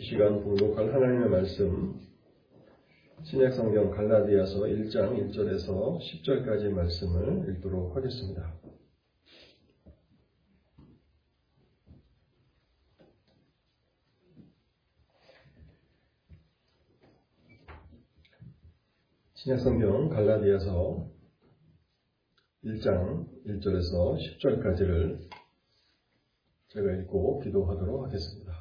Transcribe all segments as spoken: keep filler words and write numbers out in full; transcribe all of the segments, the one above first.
이 시간 봉독할 하나님의 말씀, 신약성경 갈라디아서 일 장 일 절에서 십 절까지의 말씀을 읽도록 하겠습니다. 신약성경 갈라디아서 일 장 일 절에서 십 절까지를 제가 읽고 기도하도록 하겠습니다.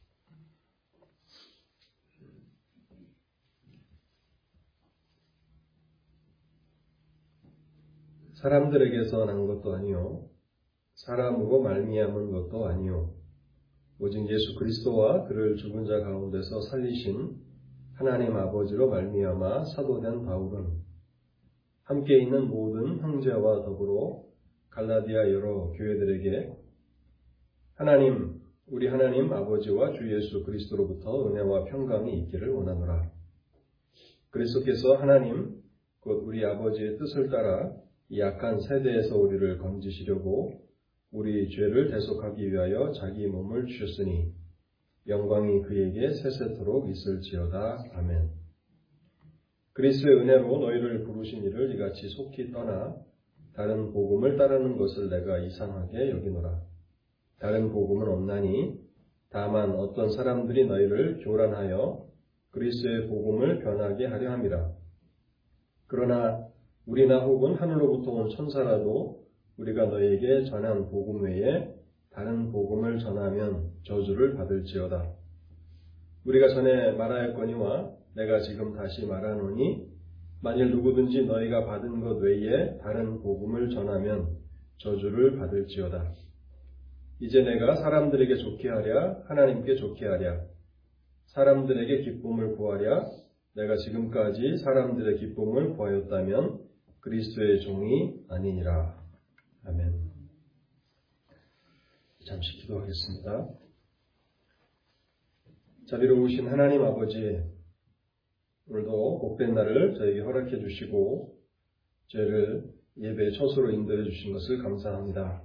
사람들에게서 난 것도 아니요 사람으로 말미암은 것도 아니요 오직 예수 그리스도와 그를 죽은 자 가운데서 살리신 하나님 아버지로 말미암아 사도된 바울은 함께 있는 모든 형제와 더불어 갈라디아 여러 교회들에게 하나님 우리 하나님 아버지와 주 예수 그리스도로부터 은혜와 평강이 있기를 원하노라. 그리스도께서 하나님 곧 우리 아버지의 뜻을 따라 이 약한 세대에서 우리를 건지시려고 우리 죄를 대속하기 위하여 자기 몸을 주셨으니 영광이 그에게 세세토록 있을지어다. 아멘. 그리스도의 은혜로 너희를 부르신 이를 이같이 속히 떠나 다른 복음을 따르는 것을 내가 이상하게 여기노라. 다른 복음은 없나니 다만 어떤 사람들이 너희를 교란하여 그리스도의 복음을 변하게 하려 함이라. 그러나 우리나 혹은 하늘로부터 온 천사라도 우리가 너희에게 전한 복음 외에 다른 복음을 전하면 저주를 받을지어다. 우리가 전에 말하였거니와 내가 지금 다시 말하노니 만일 누구든지 너희가 받은 것 외에 다른 복음을 전하면 저주를 받을지어다. 이제 내가 사람들에게 좋게 하랴 하나님께 좋게 하랴 사람들에게 기쁨을 구하랴 내가 지금까지 사람들의 기쁨을 구하였다면 그리스도의 종이 아니니라. 아멘. 잠시 기도하겠습니다. 자비로우신 하나님 아버지, 오늘도 복된 날을 저에게 허락해 주시고 죄를 예배의 처소로 인도해 주신 것을 감사합니다.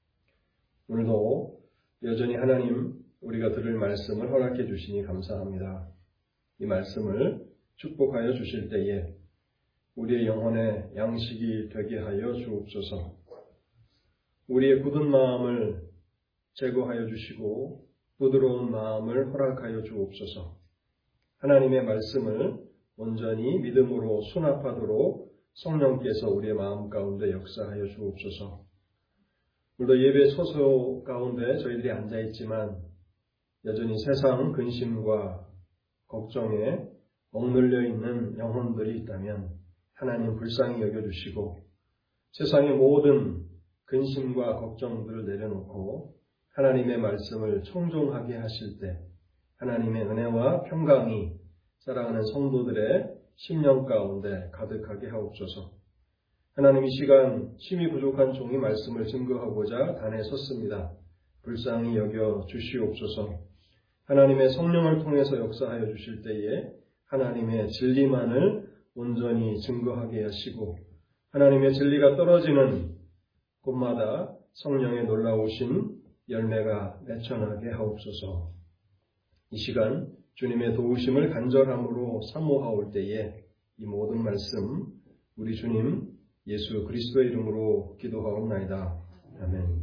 오늘도 여전히 하나님 우리가 들을 말씀을 허락해 주시니 감사합니다. 이 말씀을 축복하여 주실 때에 우리의 영혼에 양식이 되게 하여 주옵소서. 우리의 굳은 마음을 제거하여 주시고 부드러운 마음을 허락하여 주옵소서. 하나님의 말씀을 온전히 믿음으로 수납하도록 성령께서 우리의 마음 가운데 역사하여 주옵소서. 오늘도 예배 소소 가운데 저희들이 앉아있지만 여전히 세상 근심과 걱정에 억눌려 있는 영혼들이 있다면 하나님 불쌍히 여겨주시고 세상의 모든 근심과 걱정들을 내려놓고 하나님의 말씀을 청종하게 하실 때 하나님의 은혜와 평강이 사랑하는 성도들의 심령 가운데 가득하게 하옵소서. 하나님 이 시간 심히 부족한 종이 말씀을 증거하고자 단에 섰습니다. 불쌍히 여겨 주시옵소서. 하나님의 성령을 통해서 역사하여 주실 때에 하나님의 진리만을 온전히 증거하게 하시고 하나님의 진리가 떨어지는 곳마다 성령의 놀라우신 열매가 맺혀나게 하옵소서. 이 시간 주님의 도우심을 간절함으로 사모하올 때에 이 모든 말씀 우리 주님 예수 그리스도의 이름으로 기도하옵나이다. 아멘.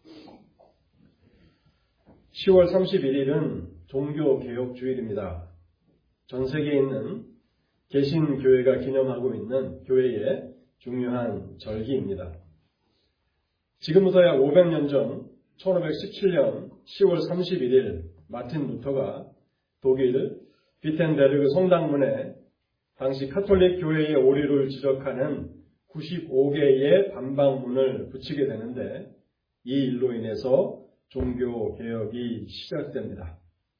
시월 삼십일일은 종교개혁주일입니다. 전 세계에 있는 개신교회가 기념하고 있는 교회의 중요한 절기입니다. 지금부터 약 오백 년 전 천오백십칠 년 시월 삼십일일 마틴 루터가 독일 비텐베르그 성당문에 당시 카톨릭 교회의 오류를 지적하는 구십오 개의 반박문을 붙이게 되는데 이 일로 인해서 종교개혁이 시작됩니다.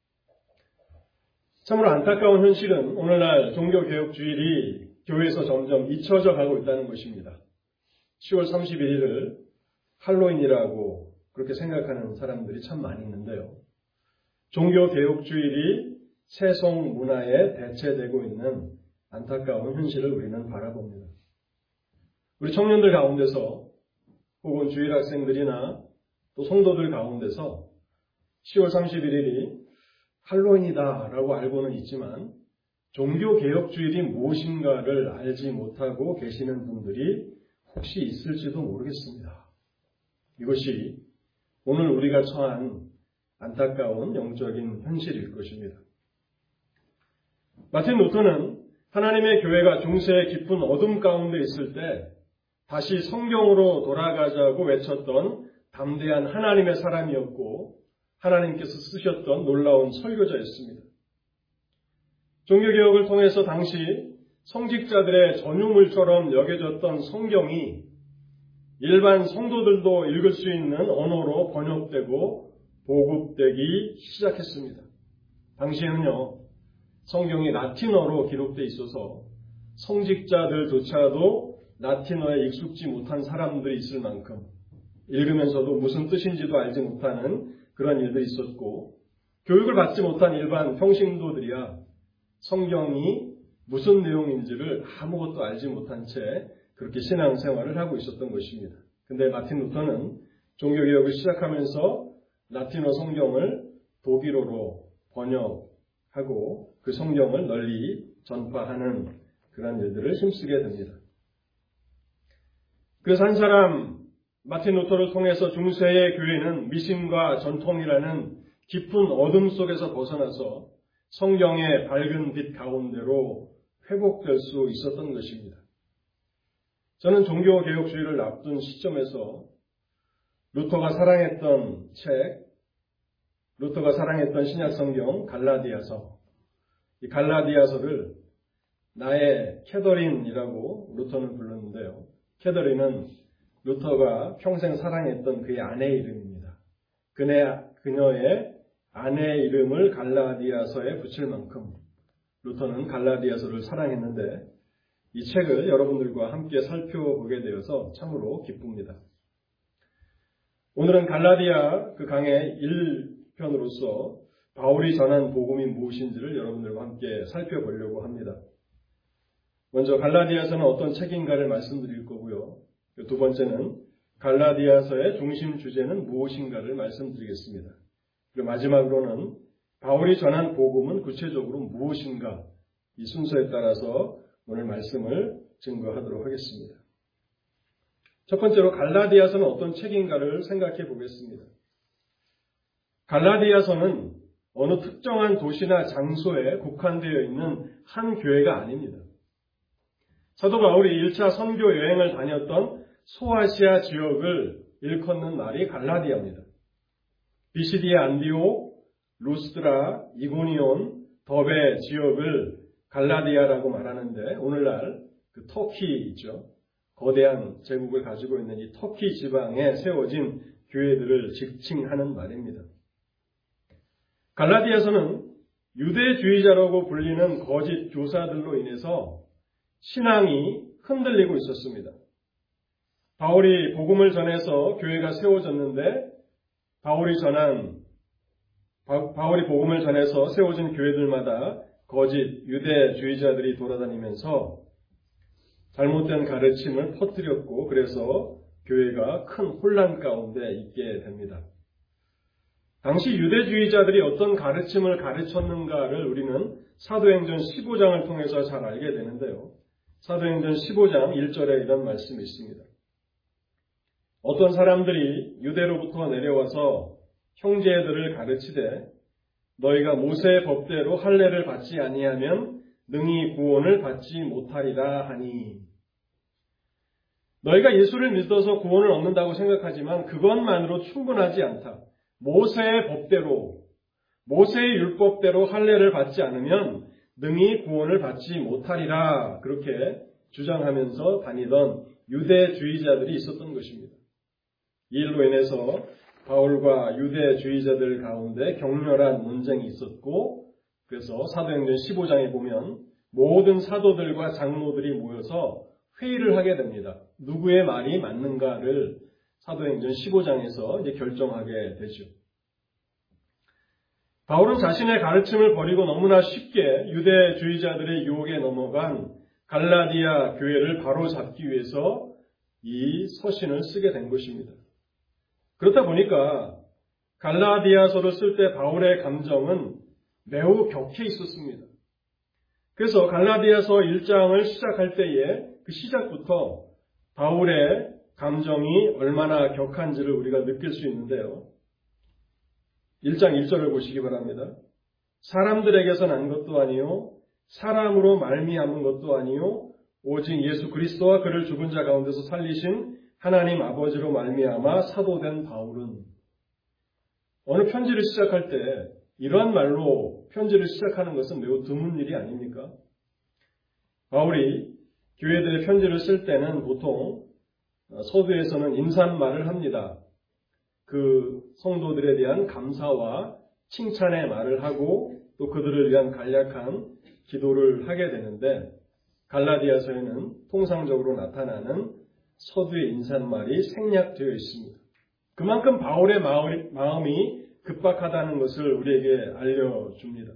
참으로 안타까운 현실은 오늘날 종교개혁주일이 교회에서 점점 잊혀져 가고 있다는 것입니다. 시월 삼십일일을 할로윈이라고 그렇게 생각하는 사람들이 참 많이 있는데요. 종교개혁주일이 세속 문화에 대체되고 있는 안타까운 현실을 우리는 바라봅니다. 우리 청년들 가운데서 혹은 주일학생들이나 또 성도들 가운데서 시월 삼십일일이 할로윈이다라고 알고는 있지만 종교개혁주일이 무엇인가를 알지 못하고 계시는 분들이 혹시 있을지도 모르겠습니다. 이것이 오늘 우리가 처한 안타까운 영적인 현실일 것입니다. 마틴 루터는 하나님의 교회가 중세의 깊은 어둠 가운데 있을 때 다시 성경으로 돌아가자고 외쳤던 담대한 하나님의 사람이었고 하나님께서 쓰셨던 놀라운 설교자였습니다. 종교개혁을 통해서 당시 성직자들의 전유물처럼 여겨졌던 성경이 일반 성도들도 읽을 수 있는 언어로 번역되고 보급되기 시작했습니다. 당시에는요, 성경이 라틴어로 기록되어 있어서 성직자들조차도 라틴어에 익숙지 못한 사람들이 있을 만큼 읽으면서도 무슨 뜻인지도 알지 못하는 그런 일들이 있었고, 교육을 받지 못한 일반 평신도들이야 성경이 무슨 내용인지를 아무것도 알지 못한 채 그렇게 신앙생활을 하고 있었던 것입니다. 근데 마틴 루터는 종교개혁을 시작하면서 라틴어 성경을 독일어로 번역하고 그 성경을 널리 전파하는 그런 일들을 힘쓰게 됩니다. 그래서 한 사람 마틴 루터를 통해서 중세의 교회는 미신과 전통이라는 깊은 어둠 속에서 벗어나서 성경의 밝은 빛 가운데로 회복될 수 있었던 것입니다. 저는 종교개혁주의를 앞둔 시점에서 루터가 사랑했던 책, 루터가 사랑했던 신약성경 갈라디아서, 이 갈라디아서를 나의 캐더린이라고 루터는 불렀는데요. 캐더린은 루터가 평생 사랑했던 그의 아내의 이름입니다. 그네, 그녀의 아내의 이름을 갈라디아서에 붙일 만큼 루터는 갈라디아서를 사랑했는데 이 책을 여러분들과 함께 살펴보게 되어서 참으로 기쁩니다. 오늘은 갈라디아 그 강의 일 편으로서 바울이 전한 복음이 무엇인지를 여러분들과 함께 살펴보려고 합니다. 먼저 갈라디아서는 어떤 책인가를 말씀드릴 거고요. 두 번째는 갈라디아서의 중심 주제는 무엇인가를 말씀드리겠습니다. 그리고 마지막으로는 바울이 전한 복음은 구체적으로 무엇인가, 이 순서에 따라서 오늘 말씀을 증거하도록 하겠습니다. 첫 번째로 갈라디아서는 어떤 책인가를 생각해 보겠습니다. 갈라디아서는 어느 특정한 도시나 장소에 국한되어 있는 한 교회가 아닙니다. 사도 바울이 일 차 선교 여행을 다녔던 소아시아 지역을 일컫는 말이 갈라디아입니다. 비시디아 안디옥, 루스드라, 이고니온, 더베 지역을 갈라디아라고 말하는데 오늘날 그 터키 있죠. 거대한 제국을 가지고 있는 이 터키 지방에 세워진 교회들을 지칭하는 말입니다. 갈라디아서는 유대주의자라고 불리는 거짓 교사들로 인해서 신앙이 흔들리고 있었습니다. 바울이 복음을 전해서 교회가 세워졌는데 바울이 전한 바울이 복음을 전해서 세워진 교회들마다 거짓 유대주의자들이 돌아다니면서 잘못된 가르침을 퍼뜨렸고 그래서 교회가 큰 혼란 가운데 있게 됩니다. 당시 유대주의자들이 어떤 가르침을 가르쳤는가를 우리는 사도행전 십오 장을 통해서 잘 알게 되는데요. 사도행전 십오 장 일 절에 이런 말씀이 있습니다. 어떤 사람들이 유대로부터 내려와서 형제들을 가르치되 너희가 모세의 법대로 할례를 받지 아니하면 능히 구원을 받지 못하리라 하니. 너희가 예수를 믿어서 구원을 얻는다고 생각하지만 그것만으로 충분하지 않다. 모세의 법대로, 모세의 율법대로 할례를 받지 않으면 능히 구원을 받지 못하리라. 그렇게 주장하면서 다니던 유대주의자들이 있었던 것입니다. 이 일로 인해서 바울과 유대주의자들 가운데 격렬한 논쟁이 있었고 그래서 사도행전 십오 장에 보면 모든 사도들과 장로들이 모여서 회의를 하게 됩니다. 누구의 말이 맞는가를 사도행전 십오 장에서 이제 결정하게 되죠. 바울은 자신의 가르침을 버리고 너무나 쉽게 유대주의자들의 유혹에 넘어간 갈라디아 교회를 바로잡기 위해서 이 서신을 쓰게 된 것입니다. 그렇다 보니까 갈라디아서를 쓸 때 바울의 감정은 매우 격해 있었습니다. 그래서 갈라디아서 일 장을 시작할 때에 그 시작부터 바울의 감정이 얼마나 격한지를 우리가 느낄 수 있는데요. 일 장 일 절을 보시기 바랍니다. 사람들에게서 난 것도 아니요 사람으로 말미암은 것도 아니요 오직 예수 그리스도와 그를 죽은 자 가운데서 살리신 하나님 아버지로 말미암아 사도된 바울은, 어느 편지를 시작할 때 이러한 말로 편지를 시작하는 것은 매우 드문 일이 아닙니까? 바울이 교회들의 편지를 쓸 때는 보통 서두에서는 인사말을 합니다. 그 성도들에 대한 감사와 칭찬의 말을 하고 또 그들을 위한 간략한 기도를 하게 되는데, 갈라디아서에는 통상적으로 나타나는 서두의 인사말이 생략되어 있습니다. 그만큼 바울의 마음이 급박하다는 것을 우리에게 알려줍니다.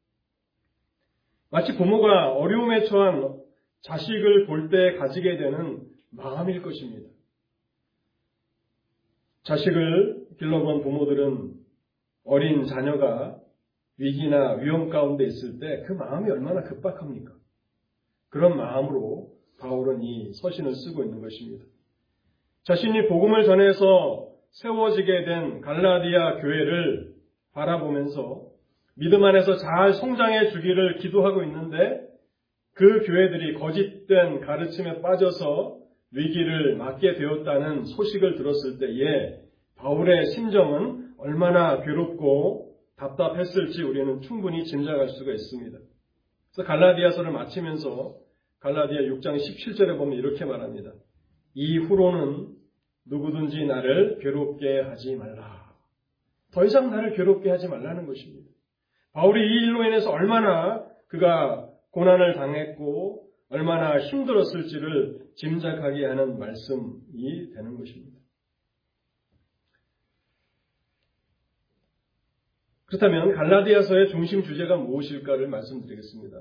마치 부모가 어려움에 처한 자식을 볼 때 가지게 되는 마음일 것입니다. 자식을 길러본 부모들은 어린 자녀가 위기나 위험 가운데 있을 때 그 마음이 얼마나 급박합니까? 그런 마음으로 바울은 이 서신을 쓰고 있는 것입니다. 자신이 복음을 전해서 세워지게 된 갈라디아 교회를 바라보면서 믿음 안에서 잘 성장해 주기를 기도하고 있는데, 그 교회들이 거짓된 가르침에 빠져서 위기를 맞게 되었다는 소식을 들었을 때에 바울의 심정은 얼마나 괴롭고 답답했을지 우리는 충분히 짐작할 수가 있습니다. 그래서 갈라디아서를 마치면서 갈라디아 육 장 십칠 절에 보면 이렇게 말합니다. 이후로는 누구든지 나를 괴롭게 하지 말라. 더 이상 나를 괴롭게 하지 말라는 것입니다. 바울이 이 일로 인해서 얼마나 그가 고난을 당했고 얼마나 힘들었을지를 짐작하게 하는 말씀이 되는 것입니다. 그렇다면 갈라디아서의 중심 주제가 무엇일까를 말씀드리겠습니다.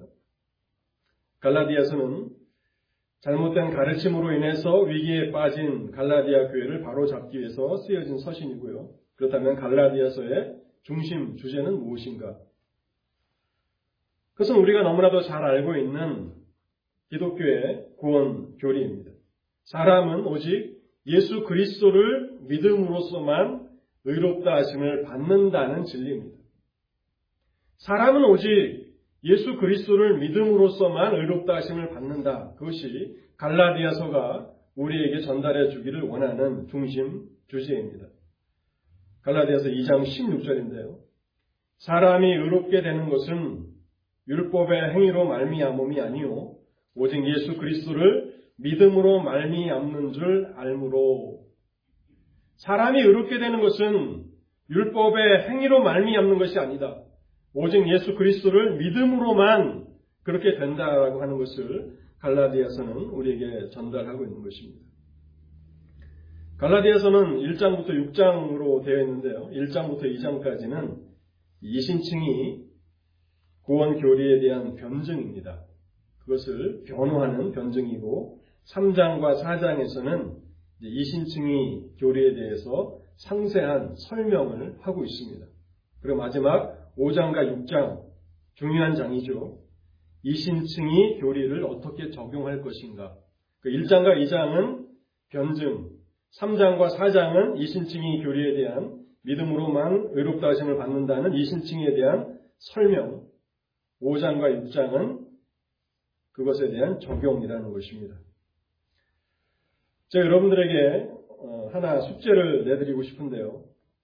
갈라디아서는 잘못된 가르침으로 인해서 위기에 빠진 갈라디아 교회를 바로잡기 위해서 쓰여진 서신이고요. 그렇다면 갈라디아서의 중심 주제는 무엇인가? 그것은 우리가 너무나도 잘 알고 있는 기독교의 구원 교리입니다. 사람은 오직 예수 그리스도를 믿음으로써만 의롭다 하심을 받는다는 진리입니다. 사람은 오직 예수 그리스도를 믿음으로써만 의롭다 하심을 받는다. 그것이 갈라디아서가 우리에게 전달해 주기를 원하는 중심 주제입니다. 갈라디아서 이 장 십육 절인데요. 사람이 의롭게 되는 것은 율법의 행위로 말미암음이 아니요 오직 예수 그리스도를 믿음으로 말미암는 줄 알므로. 사람이 의롭게 되는 것은 율법의 행위로 말미암는 것이 아니다. 오직 예수 그리스도를 믿음으로만 그렇게 된다라고 하는 것을 갈라디아서는 우리에게 전달하고 있는 것입니다. 갈라디아서는 일 장부터 육 장으로 되어 있는데요. 일 장부터 이 장까지는 이신칭이 구원 교리에 대한 변증입니다. 그것을 변호하는 변증이고, 삼 장과 사 장에서는 이신칭이 교리에 대해서 상세한 설명을 하고 있습니다. 그리고 마지막 오 장과 육 장, 중요한 장이죠. 이신칭이 교리를 어떻게 적용할 것인가. 그 일 장과 이 장은 변증, 삼 장과 사 장은 이신칭이 교리에 대한 믿음으로만 의롭다 하심을 받는다는 이신칭에 대한 설명, 오 장과 육 장은 그것에 대한 적용이라는 것입니다. 제가 여러분들에게 하나 숙제를 내드리고 싶은데요.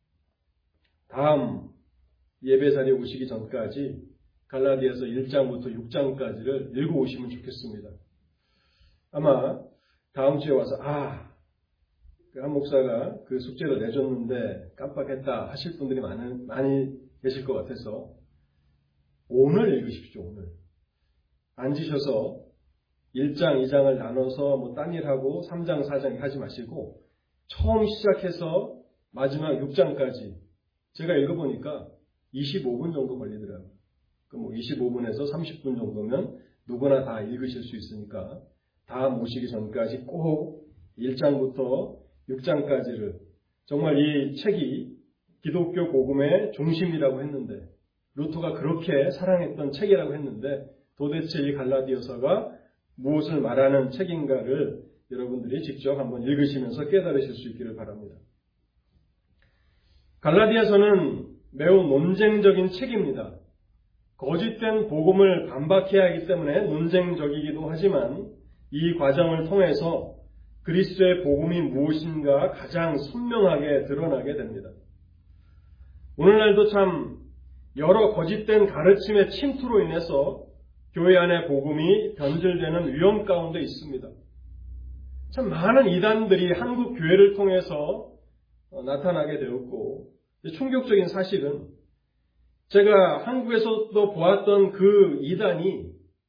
다음 예배 자리에 오시기 전까지 갈라디아서 일 장부터 육 장까지를 읽어오시면 좋겠습니다. 아마 다음 주에 와서 아, 한 목사가 그 숙제를 내줬는데 깜빡했다 하실 분들이 많은, 많이 계실 것 같아서 오늘 읽으십시오. 오늘 앉으셔서 일 장, 이 장을 나눠서 뭐 딴 일하고 삼 장, 사 장 하지 마시고 처음 시작해서 마지막 육 장까지 제가 읽어보니까 이십오 분 정도 걸리더라고요. 그 뭐 이십오 분에서 삼십 분 정도면 누구나 다 읽으실 수 있으니까 다음 오시기 전까지 꼭 일 장부터 육 장까지를, 정말 이 책이 기독교 복음의 중심이라고 했는데 루터가 그렇게 사랑했던 책이라고 했는데 도대체 이 갈라디아서가 무엇을 말하는 책인가를 여러분들이 직접 한번 읽으시면서 깨달으실 수 있기를 바랍니다. 갈라디아서는 매우 논쟁적인 책입니다. 거짓된 복음을 반박해야 하기 때문에 논쟁적이기도 하지만 이 과정을 통해서 그리스도의 복음이 무엇인가 가장 선명하게 드러나게 됩니다. 오늘날도 참 여러 거짓된 가르침의 침투로 인해서 교회 안의 복음이 변질되는 위험 가운데 있습니다. 참 많은 이단들이 한국 교회를 통해서 나타나게 되었고, 충격적인 사실은 제가 한국에서도 보았던 그 이단이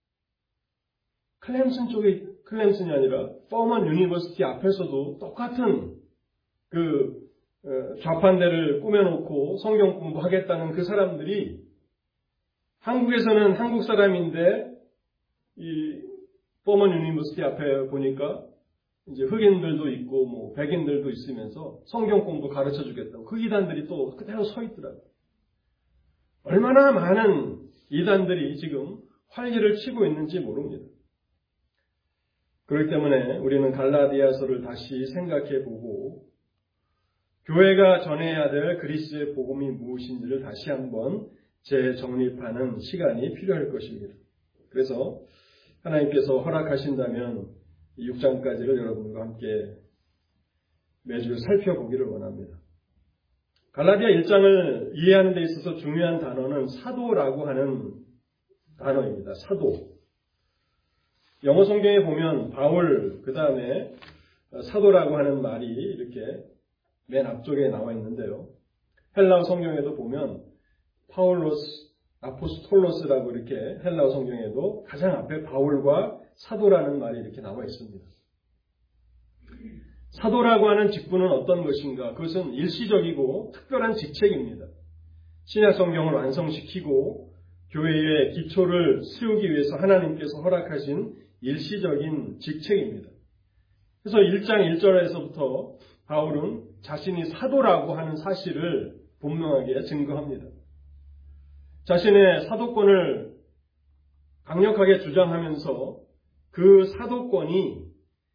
클램슨 쪽에, 클램슨이 아니라 퍼먼 유니버시티 앞에서도 똑같은 그 좌판대를 꾸며놓고 성경 공부하겠다는 그 사람들이 한국에서는 한국 사람인데 이 퍼먼 유니버시티 앞에 보니까 이제 흑인들도 있고 뭐 백인들도 있으면서 성경 공부 가르쳐 주겠다고 그 이단들이 또 그대로 서 있더라고요. 얼마나 많은 이단들이 지금 활기를 치고 있는지 모릅니다. 그렇기 때문에 우리는 갈라디아서를 다시 생각해 보고 교회가 전해야 될 그리스도의 복음이 무엇인지를 다시 한번 재정립하는 시간이 필요할 것입니다. 그래서 하나님께서 허락하신다면 이 육 장까지를 여러분과 함께 매주 살펴보기를 원합니다. 갈라디아 일 장을 이해하는 데 있어서 중요한 단어는 사도라고 하는 단어입니다. 사도. 영어 성경에 보면 바울 그 다음에 사도라고 하는 말이 이렇게 맨 앞쪽에 나와 있는데요. 헬라어 성경에도 보면 파울로스, 아포스톨로스라고 이렇게 헬라어 성경에도 가장 앞에 바울과 사도라는 말이 이렇게 나와 있습니다. 사도라고 하는 직분은 어떤 것인가? 그것은 일시적이고 특별한 직책입니다. 신약 성경을 완성시키고 교회의 기초를 세우기 위해서 하나님께서 허락하신 일시적인 직책입니다. 그래서 일 장 일 절에서부터 바울은 자신이 사도라고 하는 사실을 분명하게 증거합니다. 자신의 사도권을 강력하게 주장하면서 그 사도권이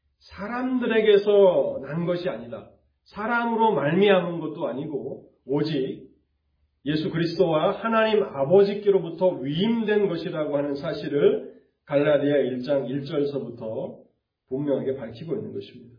사람들에게서 난 것이 아니다. 사람으로 말미암은 것도 아니고 오직 예수 그리스도와 하나님 아버지께로부터 위임된 것이라고 하는 사실을 갈라디아 일 장 일 절에서부터 분명하게 밝히고 있는 것입니다.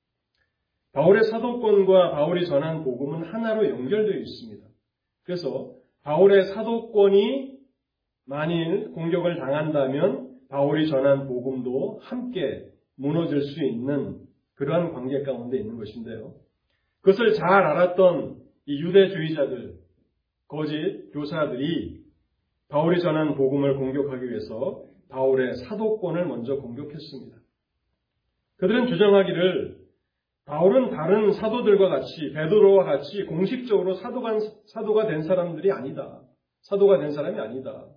바울의 사도권과 바울이 전한 복음은 하나로 연결되어 있습니다. 그래서 바울의 사도권이 만일 공격을 당한다면 바울이 전한 복음도 함께 무너질 수 있는 그러한 관계 가운데 있는 것인데요. 그것을 잘 알았던 이 유대주의자들, 거짓 교사들이 바울이 전한 복음을 공격하기 위해서 바울의 사도권을 먼저 공격했습니다. 그들은 주장하기를 바울은 다른 사도들과 같이 베드로와 같이 공식적으로 사도가, 사도가 된 사람들이 아니다. 사도가 된 사람이 아니다.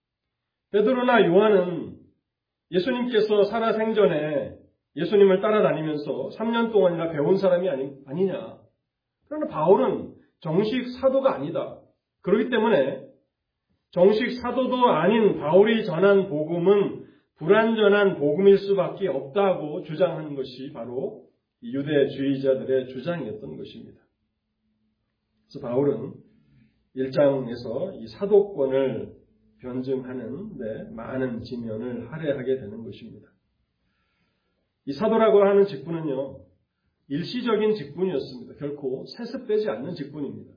베드로나 요한은 예수님께서 살아생전에 예수님을 따라다니면서 삼 년 동안이나 배운 사람이 아니, 아니냐. 그러나 바울은 정식 사도가 아니다. 그렇기 때문에 정식 사도도 아닌 바울이 전한 복음은 불완전한 복음일 수밖에 없다고 주장하는 것이 바로 유대주의자들의 주장이었던 것입니다. 그래서 바울은 일 장에서 이 사도권을 변증하는 데 많은 지면을 할애하게 되는 것입니다. 이 사도라고 하는 직분은요, 일시적인 직분이었습니다. 결코 세습되지 않는 직분입니다.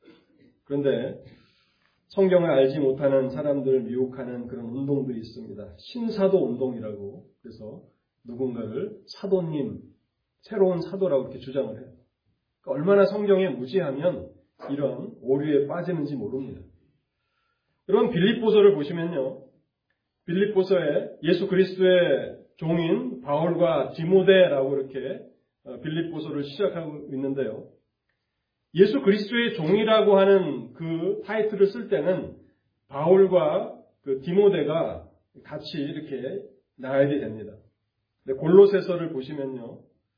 그런데 성경을 알지 못하는 사람들을 미혹하는 그런 운동들이 있습니다. 신사도 운동이라고. 그래서 누군가를 사도님, 새로운 사도라고 이렇게 주장을 해요. 그러니까 얼마나 성경에 무지하면 이런 오류에 빠지는지 모릅니다. 여러분 빌립보서를 보시면요. 빌립보서에 예수 그리스도의 종인 바울과 디모데라고 이렇게 빌립보서를 시작하고 있는데요. 예수 그리스도의 종이라고 하는 그 타이틀을 쓸 때는 바울과 그 디모데가 같이 이렇게 나와야 됩니다. 골로새서를 보시면요.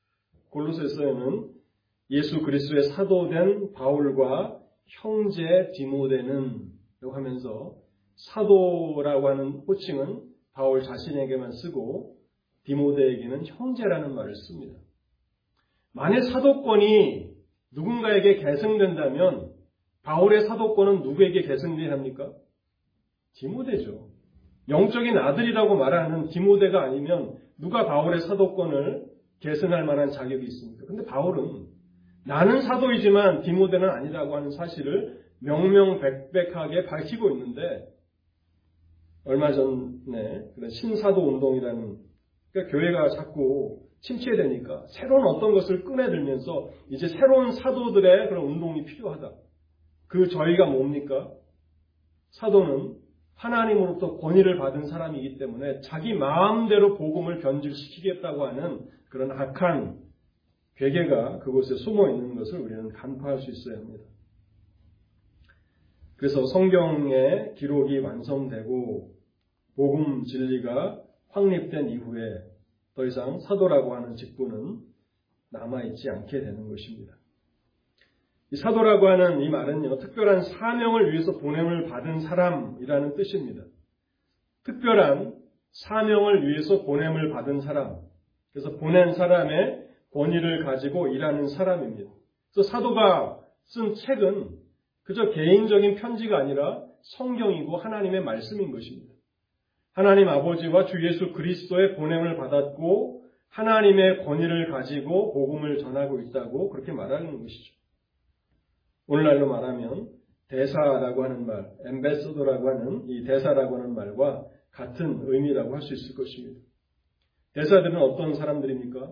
골로새서에는 예수 그리스도의 사도된 바울과 형제 디모데는 하면서 사도라고 하는 호칭은 바울 자신에게만 쓰고 디모데에게는 형제라는 말을 씁니다. 만일 사도권이 누군가에게 계승된다면 바울의 사도권은 누구에게 계승돼야 합니까? 디모데죠. 영적인 아들이라고 말하는 디모데가 아니면 누가 바울의 사도권을 계승할 만한 자격이 있습니까? 근데 바울은 나는 사도이지만 디모데는 아니라고 하는 사실을 명명백백하게 밝히고 있는데 얼마 전에 신사도 운동이라는 그러니까 교회가 자꾸 침체되니까 새로운 어떤 것을 꺼내들면서 이제 새로운 사도들의 그런 운동이 필요하다. 그 저희가 뭡니까? 사도는 하나님으로부터 권위를 받은 사람이기 때문에 자기 마음대로 복음을 변질시키겠다고 하는 그런 악한 괴계가 그곳에 숨어 있는 것을 우리는 간파할 수 있어야 합니다. 그래서 성경의 기록이 완성되고 복음 진리가 확립된 이후에 더 이상 사도라고 하는 직분은 남아있지 않게 되는 것입니다. 이 사도라고 하는 이 말은요, 특별한 사명을 위해서 보냄을 받은 사람이라는 뜻입니다. 특별한 사명을 위해서 보냄을 받은 사람, 그래서 보낸 사람의 권위를 가지고 일하는 사람입니다. 그래서 사도가 쓴 책은 그저 개인적인 편지가 아니라 성경이고 하나님의 말씀인 것입니다. 하나님 아버지와 주 예수 그리스도의 보냄을 받았고 하나님의 권위를 가지고 복음을 전하고 있다고 그렇게 말하는 것이죠. 오늘날로 말하면 대사라고 하는 말, 엠베서더라고 하는 이 대사라고 하는 말과 같은 의미라고 할 수 있을 것입니다. 대사들은 어떤 사람들입니까?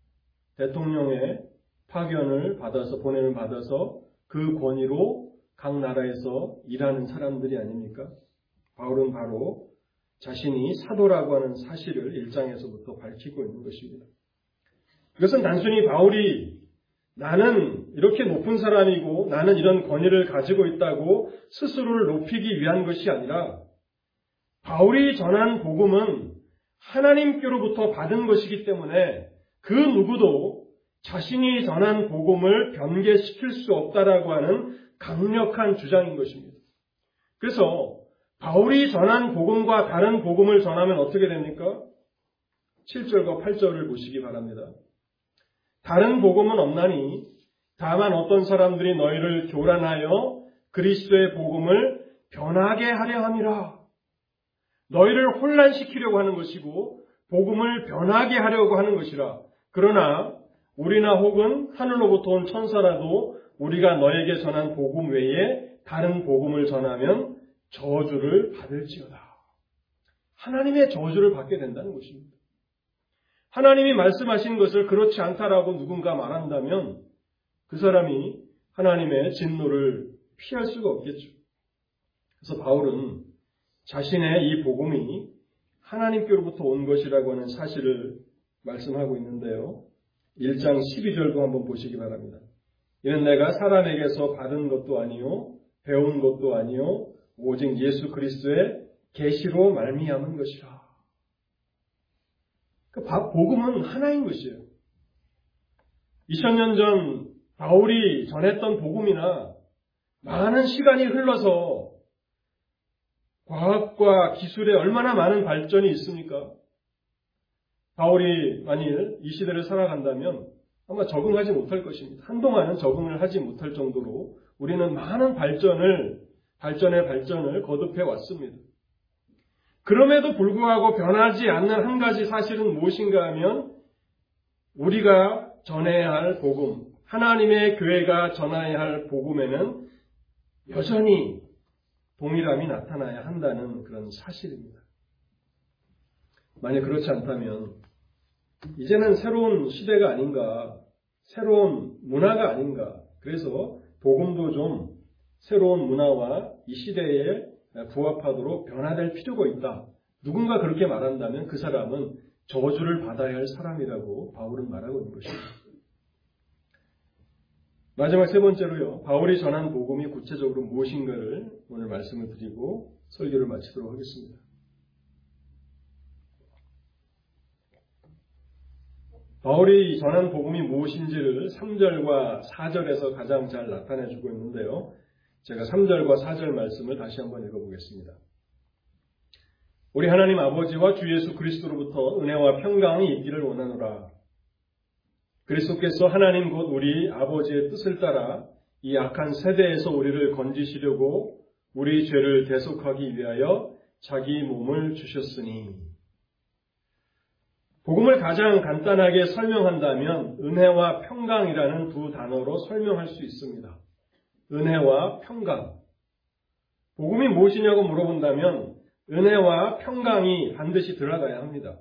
대통령의 파견을 받아서 보냄을 받아서 그 권위로 각 나라에서 일하는 사람들이 아닙니까? 바울은 바로 자신이 사도라고 하는 사실을 일 장에서부터 밝히고 있는 것입니다. 이것은 단순히 바울이 나는 이렇게 높은 사람이고 나는 이런 권위를 가지고 있다고 스스로를 높이기 위한 것이 아니라 바울이 전한 복음은 하나님께로부터 받은 것이기 때문에 그 누구도 자신이 전한 복음을 변개시킬 수 없다라고 하는 강력한 주장인 것입니다. 그래서 바울이 전한 복음과 다른 복음을 전하면 어떻게 됩니까? 칠 절과 팔 절을 보시기 바랍니다. 다른 복음은 없나니 다만 어떤 사람들이 너희를 교란하여 그리스도의 복음을 변하게 하려 함이라. 너희를 혼란시키려고 하는 것이고 복음을 변하게 하려고 하는 것이라. 그러나 우리나 혹은 하늘로부터 온 천사라도 우리가 너에게 전한 복음 외에 다른 복음을 전하면 저주를 받을지어다. 하나님의 저주를 받게 된다는 것입니다. 하나님이 말씀하신 것을 그렇지 않다라고 누군가 말한다면 그 사람이 하나님의 진노를 피할 수가 없겠죠. 그래서 바울은 자신의 이 복음이 하나님께로부터 온 것이라고 하는 사실을 말씀하고 있는데요. 일 장 십이 절도 한번 보시기 바랍니다. 이는 내가 사람에게서 받은 것도 아니요 배운 것도 아니요 오직 예수 그리스도의 계시로 말미암은 것이라. 그 복음은 하나인 것이에요. 이천 년 전 바울이 전했던 복음이나 많은 시간이 흘러서 과학과 기술에 얼마나 많은 발전이 있습니까? 바울이 만일 이 시대를 살아간다면 아마 적응하지 못할 것입니다. 한동안은 적응을 하지 못할 정도로 우리는 많은 발전을, 발전의 발전을 거듭해 왔습니다. 그럼에도 불구하고 변하지 않는 한 가지 사실은 무엇인가 하면 우리가 전해야 할 복음, 하나님의 교회가 전해야 할 복음에는 여전히 동일함이 나타나야 한다는 그런 사실입니다. 만약 그렇지 않다면 이제는 새로운 시대가 아닌가, 새로운 문화가 아닌가, 그래서 복음도 좀 새로운 문화와 이 시대에 부합하도록 변화될 필요가 있다. 누군가 그렇게 말한다면 그 사람은 저주를 받아야 할 사람이라고 바울은 말하고 있는 것입니다. 마지막 세 번째로요. 바울이 전한 복음이 구체적으로 무엇인가를 오늘 말씀을 드리고 설교를 마치도록 하겠습니다. 바울이 전한 복음이 무엇인지를 삼 절과 사 절에서 가장 잘 나타내주고 있는데요. 제가 삼 절과 사 절 말씀을 다시 한번 읽어보겠습니다. 우리 하나님 아버지와 주 예수 그리스도로부터 은혜와 평강이 있기를 원하노라. 그리스도께서 하나님 곧 우리 아버지의 뜻을 따라 이 악한 세대에서 우리를 건지시려고 우리 죄를 대속하기 위하여 자기 몸을 주셨으니. 복음을 가장 간단하게 설명한다면 은혜와 평강이라는 두 단어로 설명할 수 있습니다. 은혜와 평강. 복음이 무엇이냐고 물어본다면 은혜와 평강이 반드시 들어가야 합니다.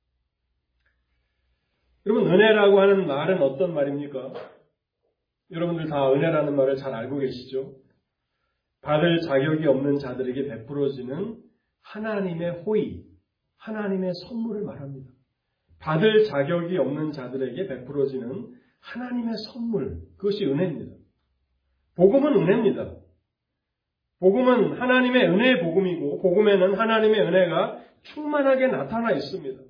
여러분, 은혜라고 하는 말은 어떤 말입니까? 여러분들 다 은혜라는 말을 잘 알고 계시죠? 받을 자격이 없는 자들에게 베풀어지는 하나님의 호의, 하나님의 선물을 말합니다. 받을 자격이 없는 자들에게 베풀어지는 하나님의 선물, 그것이 은혜입니다. 복음은 은혜입니다. 복음은 하나님의 은혜의 복음이고 복음에는 하나님의 은혜가 충만하게 나타나 있습니다.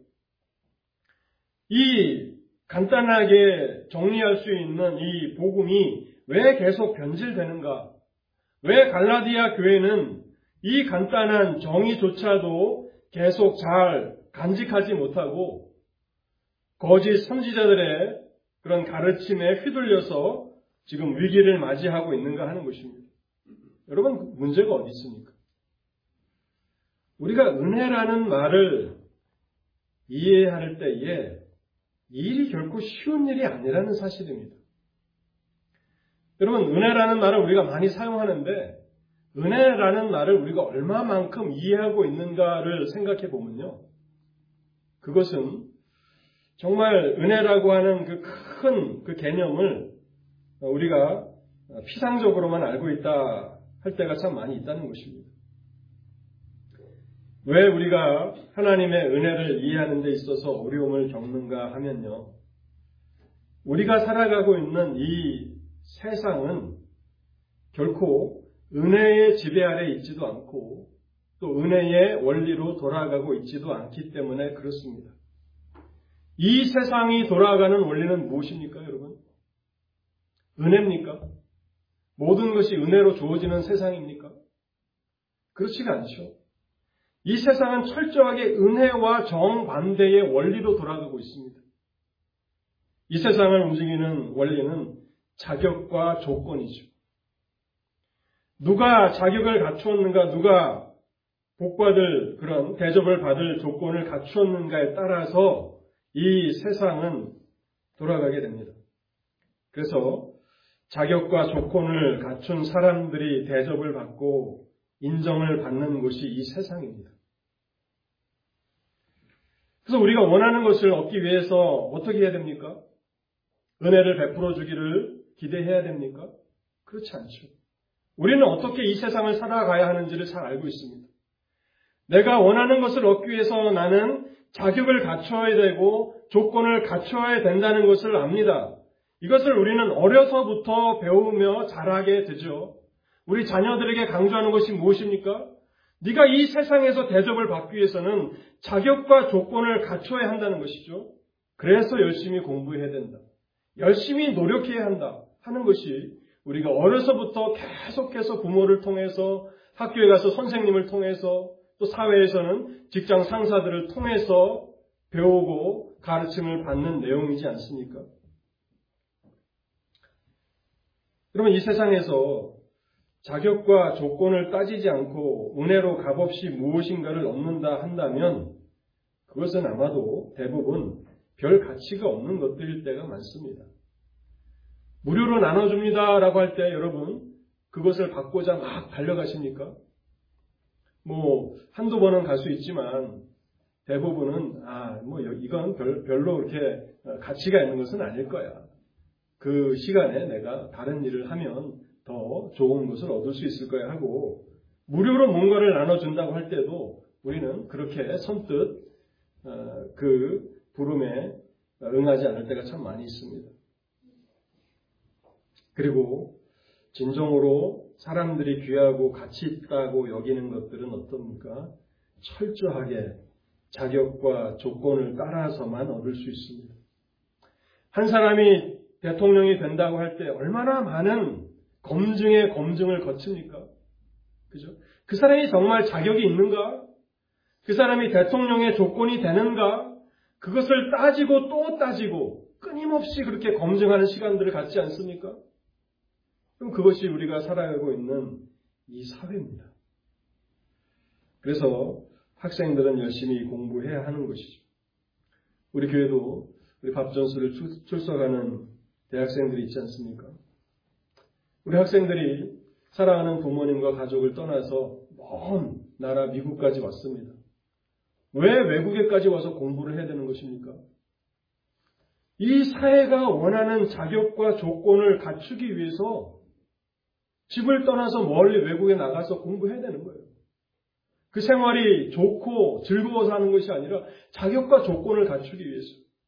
이 간단하게 정리할 수 있는 이 복음이 왜 계속 변질되는가? 왜 갈라디아 교회는 이 간단한 정의조차도 계속 잘 간직하지 못하고 거짓 선지자들의 그런 가르침에 휘둘려서 지금 위기를 맞이하고 있는가 하는 것입니다. 여러분, 문제가 어디 있습니까? 우리가 은혜라는 말을 이해할 때에 이 일이 결코 쉬운 일이 아니라는 사실입니다. 여러분, 은혜라는 말을 우리가 많이 사용하는데 은혜라는 말을 우리가 얼마만큼 이해하고 있는가를 생각해 보면요. 그것은 정말 은혜라고 하는 그 큰 그 개념을 우리가 피상적으로만 알고 있다 할 때가 참 많이 있다는 것입니다. 왜 우리가 하나님의 은혜를 이해하는 데 있어서 어려움을 겪는가 하면요. 우리가 살아가고 있는 이 세상은 결코 은혜의 지배 아래 있지도 않고 또 은혜의 원리로 돌아가고 있지도 않기 때문에 그렇습니다. 이 세상이 돌아가는 원리는 무엇입니까, 여러분? 은혜입니까? 모든 것이 은혜로 주어지는 세상입니까? 그렇지가 않죠. 이 세상은 철저하게 은혜와 정반대의 원리로 돌아가고 있습니다. 이 세상을 움직이는 원리는 자격과 조건이죠. 누가 자격을 갖추었는가, 누가 복받을 그런 대접을 받을 조건을 갖추었는가에 따라서 이 세상은 돌아가게 됩니다. 그래서 자격과 조건을 갖춘 사람들이 대접을 받고 인정을 받는 곳이 이 세상입니다. 그래서 우리가 원하는 것을 얻기 위해서 어떻게 해야 됩니까? 은혜를 베풀어 주기를 기대해야 됩니까? 그렇지 않죠. 우리는 어떻게 이 세상을 살아가야 하는지를 잘 알고 있습니다. 내가 원하는 것을 얻기 위해서 나는 자격을 갖춰야 되고 조건을 갖춰야 된다는 것을 압니다. 이것을 우리는 어려서부터 배우며 자라게 되죠. 우리 자녀들에게 강조하는 것이 무엇입니까? 네가 이 세상에서 대접을 받기 위해서는 자격과 조건을 갖춰야 한다는 것이죠. 그래서 열심히 공부해야 된다. 열심히 노력해야 한다 하는 것이 우리가 어려서부터 계속해서 부모를 통해서 학교에 가서 선생님을 통해서 또 사회에서는 직장 상사들을 통해서 배우고 가르침을 받는 내용이지 않습니까? 그러면 이 세상에서 자격과 조건을 따지지 않고 은혜로 값없이 무엇인가를 얻는다 한다면 그것은 아마도 대부분 별 가치가 없는 것들일 때가 많습니다. 무료로 나눠줍니다라고 할 때 여러분 그것을 받고자 막 달려가십니까? 뭐 한두 번은 갈 수 있지만 대부분은 아, 뭐 이건 별, 별로 그렇게 가치가 있는 것은 아닐 거야. 그 시간에 내가 다른 일을 하면 더 좋은 것을 얻을 수 있을 거야 하고 무료로 뭔가를 나눠준다고 할 때도 우리는 그렇게 선뜻 그 부름에 응하지 않을 때가 참 많이 있습니다. 그리고 진정으로 사람들이 귀하고 가치 있다고 여기는 것들은 어떻습니까? 철저하게 자격과 조건을 따라서만 얻을 수 있습니다. 한 사람이 대통령이 된다고 할 때 얼마나 많은 검증에 검증을 거칩니까? 그죠? 그 사람이 정말 자격이 있는가? 그 사람이 대통령의 조건이 되는가? 그것을 따지고 또 따지고 끊임없이 그렇게 검증하는 시간들을 갖지 않습니까? 그럼 그것이 우리가 살아가고 있는 이 사회입니다. 그래서 학생들은 열심히 공부해야 하는 것이죠. 우리 교회도 우리 밥전수를 출석하는 대학생들이 있지 않습니까? 우리 학생들이 사랑하는 부모님과 가족을 떠나서 먼 나라 미국까지 왔습니다. 왜 외국에까지 와서 공부를 해야 되는 것입니까? 이 사회가 원하는 자격과 조건을 갖추기 위해서 집을 떠나서 멀리 외국에 나가서 공부해야 되는 거예요. 그 생활이 좋고 즐거워서 하는 것이 아니라 자격과 조건을 갖추기 위해서.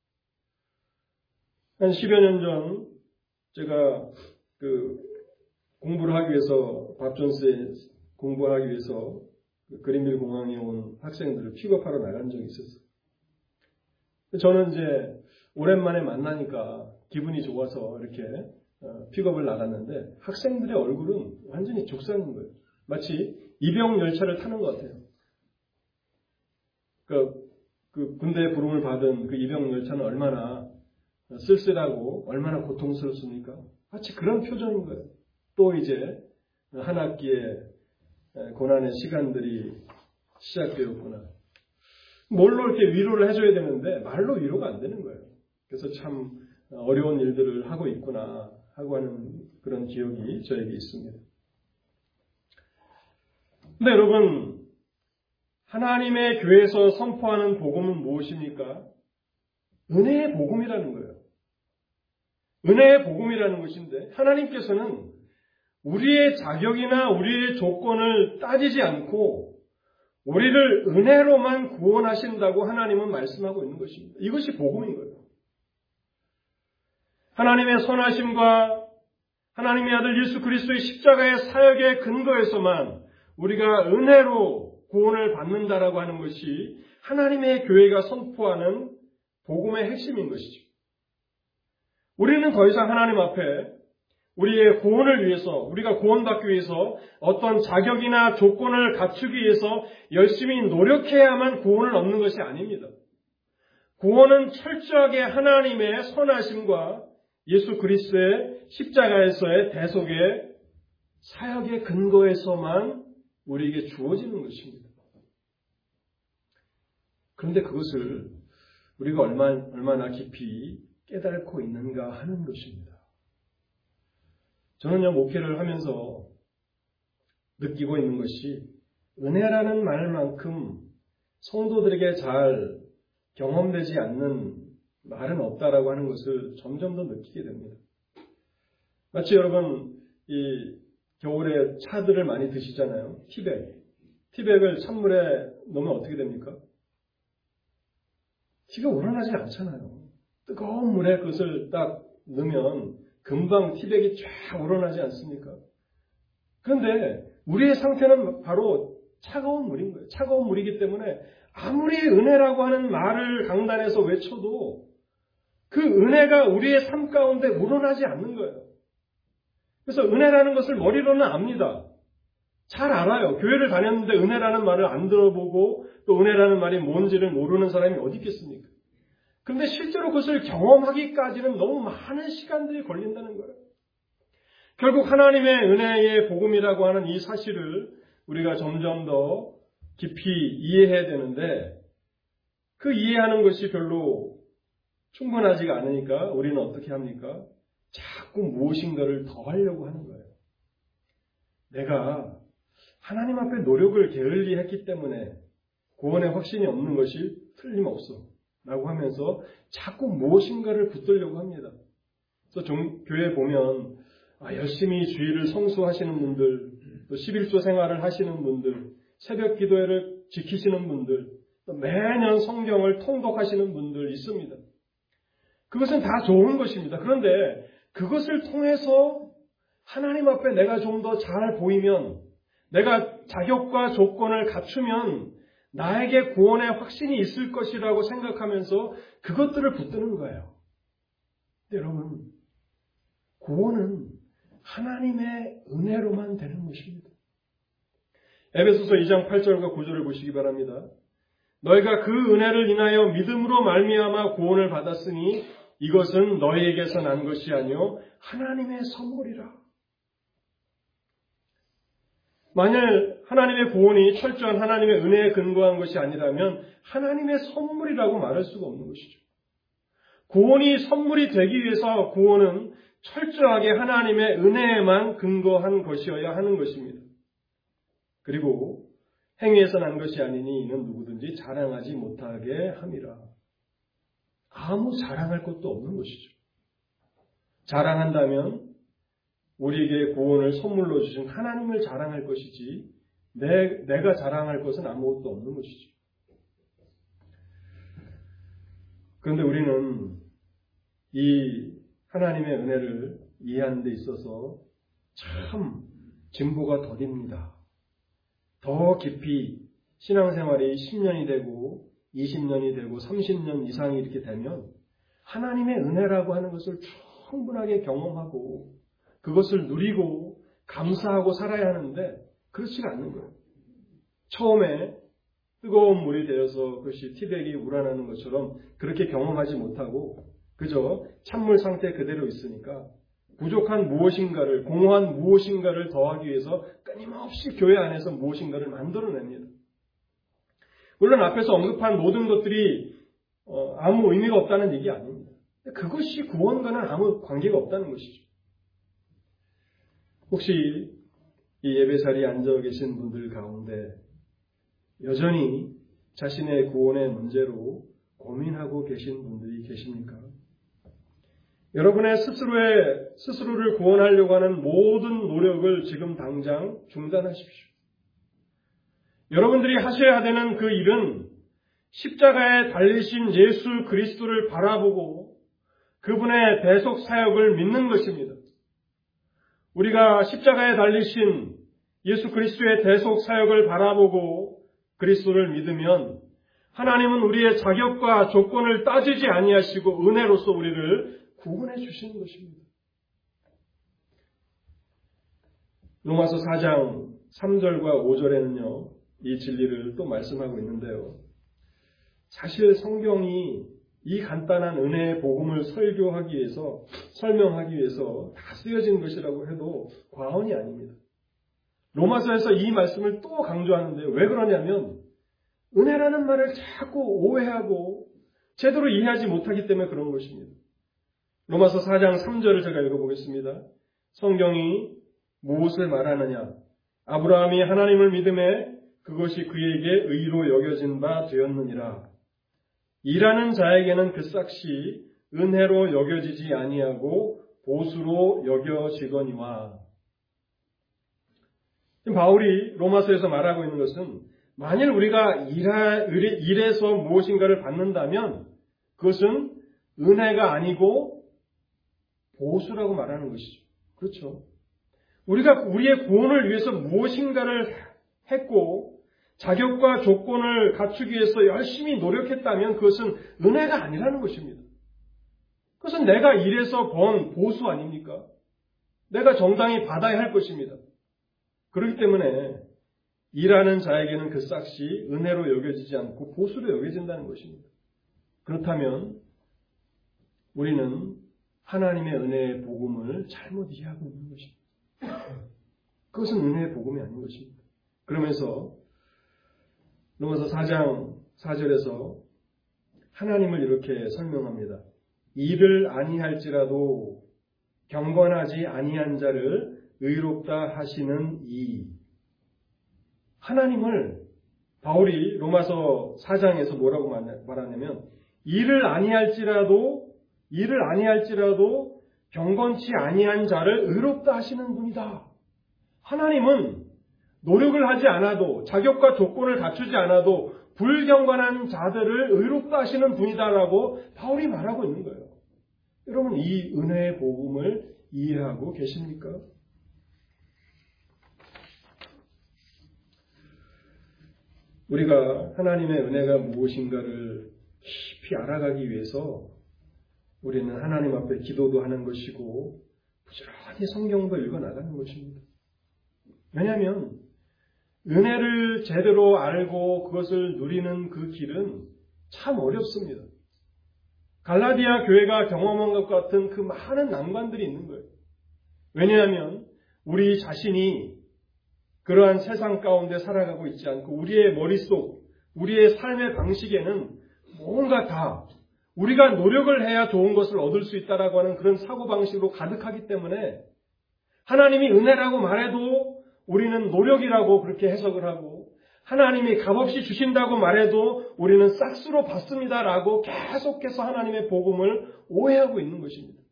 한 십여 년 전 제가 그 공부를 하기 위해서 밥존스에 공부하기 위해서 그 그린빌 공항에 온 학생들을 픽업하러 나간 적이 있었어요. 저는 이제 오랜만에 만나니까 기분이 좋아서 이렇게 픽업을 나갔는데 학생들의 얼굴은 완전히 죽상인 거예요. 마치 이병 열차를 타는 것 같아요. 그, 그 군대의 부름을 받은 그 이병 열차는 얼마나 쓸쓸하고 얼마나 고통스럽습니까? 마치 그런 표정인 거예요. 또 이제 한 학기의 고난의 시간들이 시작되었구나. 뭘로 이렇게 위로를 해줘야 되는데 말로 위로가 안 되는 거예요. 그래서 참 어려운 일들을 하고 있구나 하고 하는 그런 기억이 저에게 있습니다. 근데 여러분, 하나님의 교회에서 선포하는 복음은 무엇입니까? 은혜의 복음이라는 거예요. 은혜의 복음이라는 것인데 하나님께서는 우리의 자격이나 우리의 조건을 따지지 않고 우리를 은혜로만 구원하신다고 하나님은 말씀하고 있는 것입니다. 이것이 복음인 거예요. 하나님의 선하심과 하나님의 아들 예수 그리스도의 십자가의 사역의 근거에서만 우리가 은혜로 구원을 받는다라고 하는 것이 하나님의 교회가 선포하는 복음의 핵심인 것이죠. 우리는 더 이상 하나님 앞에 우리의 구원을 위해서, 우리가 구원받기 위해서 어떤 자격이나 조건을 갖추기 위해서 열심히 노력해야만 구원을 얻는 것이 아닙니다. 구원은 철저하게 하나님의 선하심과 예수 그리스도의 십자가에서의 대속의 사역의 근거에서만 우리에게 주어지는 것입니다. 그런데 그것을 우리가 얼마나, 얼마나 깊이 깨닫고 있는가 하는 것입니다. 저는요, 목회를 하면서 느끼고 있는 것이 은혜라는 말만큼 성도들에게 잘 경험되지 않는 말은 없다라고 하는 것을 점점 더 느끼게 됩니다. 마치 여러분, 이 겨울에 차들을 많이 드시잖아요. 티백. 티백을 찬물에 넣으면 어떻게 됩니까? 티가 우러나지 않잖아요. 뜨거운 물에 그것을 딱 넣으면 금방 티백이 쫙 우러나지 않습니까? 그런데 우리의 상태는 바로 차가운 물인 거예요. 차가운 물이기 때문에 아무리 은혜라고 하는 말을 강단에서 외쳐도 그 은혜가 우리의 삶 가운데 우러나지 않는 거예요. 그래서 은혜라는 것을 머리로는 압니다. 잘 알아요. 교회를 다녔는데 은혜라는 말을 안 들어보고 또 은혜라는 말이 뭔지를 모르는 사람이 어디 있겠습니까? 그런데 실제로 그것을 경험하기까지는 너무 많은 시간들이 걸린다는 거예요. 결국 하나님의 은혜의 복음이라고 하는 이 사실을 우리가 점점 더 깊이 이해해야 되는데 그 이해하는 것이 별로 충분하지가 않으니까 우리는 어떻게 합니까? 자꾸 무엇인가를 더 하려고 하는 거예요. 내가 하나님 앞에 노력을 게을리 했기 때문에 구원의 확신이 없는 것이 틀림없어 라고 하면서 자꾸 무엇인가를 붙들려고 합니다. 그래서 종, 교회에 보면 아, 열심히 주일을 성수하시는 분들, 또 십일조 생활을 하시는 분들, 새벽 기도회를 지키시는 분들, 또 매년 성경을 통독하시는 분들 있습니다. 그것은 다 좋은 것입니다. 그런데 그것을 통해서 하나님 앞에 내가 좀 더 잘 보이면, 내가 자격과 조건을 갖추면 나에게 구원의 확신이 있을 것이라고 생각하면서 그것들을 붙드는 거예요. 근데 여러분, 구원은 하나님의 은혜로만 되는 것입니다. 에베소서 이 장 팔 절과 구 절을 보시기 바랍니다. 너희가 그 은혜를 인하여 믿음으로 말미암아 구원을 받았으니 이것은 너희에게서 난 것이 아니요 하나님의 선물이라. 만일 하나님의 구원이 철저한 하나님의 은혜에 근거한 것이 아니라면 하나님의 선물이라고 말할 수가 없는 것이죠. 구원이 선물이 되기 위해서 구원은 철저하게 하나님의 은혜에만 근거한 것이어야 하는 것입니다. 그리고 행위에서 난 것이 아니니 이는 누구든지 자랑하지 못하게 함이라. 아무 자랑할 것도 없는 것이죠. 자랑한다면 우리에게 구원을 선물로 주신 하나님을 자랑할 것이지 내, 내가 자랑할 것은 아무것도 없는 것이죠. 그런데 우리는 이 하나님의 은혜를 이해하는 데 있어서 참 진보가 더딥니다. 더 깊이 신앙생활이 십 년이 되고 이십 년이 되고 삼십 년 이상이 이렇게 되면 하나님의 은혜라고 하는 것을 충분하게 경험하고 그것을 누리고 감사하고 살아야 하는데 그렇지가 않는 거예요. 처음에 뜨거운 물이 되어서 그것이 티백이 우러나는 것처럼 그렇게 경험하지 못하고 그저 찬물 상태 그대로 있으니까 부족한 무엇인가를, 공허한 무엇인가를 더하기 위해서 끊임없이 교회 안에서 무엇인가를 만들어냅니다. 물론 앞에서 언급한 모든 것들이 어, 아무 의미가 없다는 얘기 아닙니다. 그것이 구원과는 아무 관계가 없다는 것이죠. 혹시 이 예배자리에 앉아 계신 분들 가운데 여전히 자신의 구원의 문제로 고민하고 계신 분들이 계십니까? 여러분의 스스로의, 스스로를 구원하려고 하는 모든 노력을 지금 당장 중단하십시오. 여러분들이 하셔야 되는 그 일은 십자가에 달리신 예수 그리스도를 바라보고 그분의 대속 사역을 믿는 것입니다. 우리가 십자가에 달리신 예수 그리스도의 대속 사역을 바라보고 그리스도를 믿으면 하나님은 우리의 자격과 조건을 따지지 아니하시고 은혜로서 우리를 구원해 주시는 것입니다. 로마서 사 장 삼 절과 오 절에는요. 이 진리를 또 말씀하고 있는데요. 사실 성경이 이 간단한 은혜의 복음을 설교하기 위해서, 설명하기 위해서 다 쓰여진 것이라고 해도 과언이 아닙니다. 로마서에서 이 말씀을 또 강조하는데요. 왜 그러냐면 은혜라는 말을 자꾸 오해하고 제대로 이해하지 못하기 때문에 그런 것입니다. 로마서 사 장 삼 절을 제가 읽어보겠습니다. 성경이 무엇을 말하느냐? 아브라함이 하나님을 믿음에 그것이 그에게 의로 여겨진 바 되었느니라. 일하는 자에게는 그 싹이 은혜로 여겨지지 아니하고 보수로 여겨지거니와. 바울이 로마서에서 말하고 있는 것은 만일 우리가 일하, 일해서 무엇인가를 받는다면 그것은 은혜가 아니고 보수라고 말하는 것이죠. 그렇죠. 우리가 우리의 구원을 위해서 무엇인가를 했고 자격과 조건을 갖추기 위해서 열심히 노력했다면 그것은 은혜가 아니라는 것입니다. 그것은 내가 일해서 번 보수 아닙니까? 내가 정당히 받아야 할 것입니다. 그렇기 때문에 일하는 자에게는 그 싹이 은혜로 여겨지지 않고 보수로 여겨진다는 것입니다. 그렇다면 우리는 하나님의 은혜의 복음을 잘못 이해하고 있는 것입니다. 그것은 은혜의 복음이 아닌 것입니다. 그러면서 로마서 사 장 사 절에서 하나님을 이렇게 설명합니다. 일을 아니할지라도 경건하지 아니한 자를 의롭다 하시는 이. 하나님을 바울이 로마서 사 장에서 뭐라고 말하냐면 일을 아니할지라도 일을 아니할지라도 경건치 아니한 자를 의롭다 하시는 분이다. 하나님은 노력을 하지 않아도 자격과 조건을 갖추지 않아도 불경건한 자들을 의롭다 하시는 분이다라고 바울이 말하고 있는 거예요. 여러분 이 은혜의 복음을 이해하고 계십니까? 우리가 하나님의 은혜가 무엇인가를 깊이 알아가기 위해서 우리는 하나님 앞에 기도도 하는 것이고 부지런히 성경도 읽어나가는 것입니다. 왜냐하면 은혜를 제대로 알고 그것을 누리는 그 길은 참 어렵습니다. 갈라디아 교회가 경험한 것 같은 그 많은 난관들이 있는 거예요. 왜냐하면 우리 자신이 그러한 세상 가운데 살아가고 있지 않고 우리의 머릿속, 우리의 삶의 방식에는 뭔가 다 우리가 노력을 해야 좋은 것을 얻을 수 있다라고 하는 그런 사고방식으로 가득하기 때문에 하나님이 은혜라고 말해도 우리는 노력이라고 그렇게 해석을 하고 하나님이 값없이 주신다고 말해도 우리는 싹수로 받습니다라고 계속해서 하나님의 복음을 오해하고 있는 것입니다.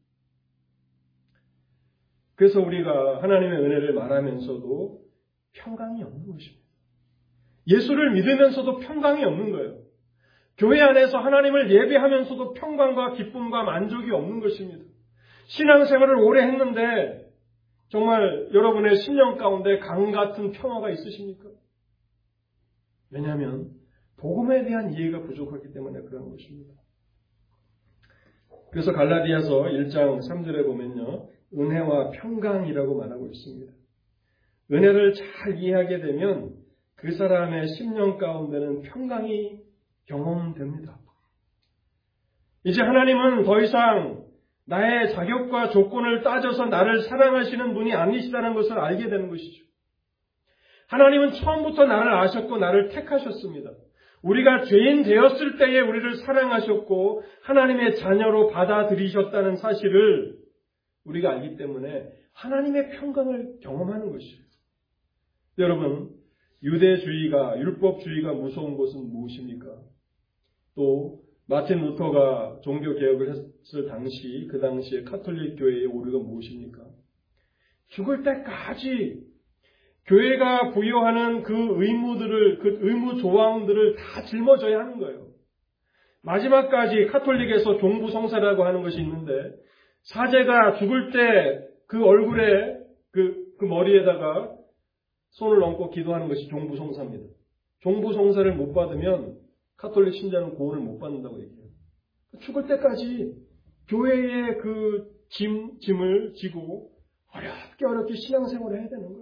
그래서 우리가 하나님의 은혜를 말하면서도 평강이 없는 것입니다. 예수를 믿으면서도 평강이 없는 거예요. 교회 안에서 하나님을 예배하면서도 평강과 기쁨과 만족이 없는 것입니다. 신앙생활을 오래 했는데 정말 여러분의 심령 가운데 강 같은 평화가 있으십니까? 왜냐하면 복음에 대한 이해가 부족하기 때문에 그런 것입니다. 그래서 갈라디아서 일 장 삼 절에 보면요. 은혜와 평강이라고 말하고 있습니다. 은혜를 잘 이해하게 되면 그 사람의 심령 가운데는 평강이 경험됩니다. 이제 하나님은 더 이상 나의 자격과 조건을 따져서 나를 사랑하시는 분이 아니시다는 것을 알게 되는 것이죠. 하나님은 처음부터 나를 아셨고 나를 택하셨습니다. 우리가 죄인 되었을 때에 우리를 사랑하셨고 하나님의 자녀로 받아들이셨다는 사실을 우리가 알기 때문에 하나님의 평강을 경험하는 것이죠. 여러분, 유대주의가, 율법주의가 무서운 것은 무엇입니까? 또 마틴 루터가 종교개혁을 했을 당시, 그 당시에 카톨릭 교회의 오류가 무엇입니까? 죽을 때까지 교회가 부여하는 그 의무들을, 그 의무 조항들을 다 짊어져야 하는 거예요. 마지막까지 카톨릭에서 종부성사라고 하는 것이 있는데, 사제가 죽을 때 그 얼굴에, 그, 그 머리에다가 손을 얹고 기도하는 것이 종부성사입니다. 종부성사를 못 받으면 카톨릭 신자는 구원을 못 받는다고 얘기해요. 죽을 때까지 교회의 그 짐, 짐을 지고 어렵게 어렵게 신앙생활을 해야 되는 거예요.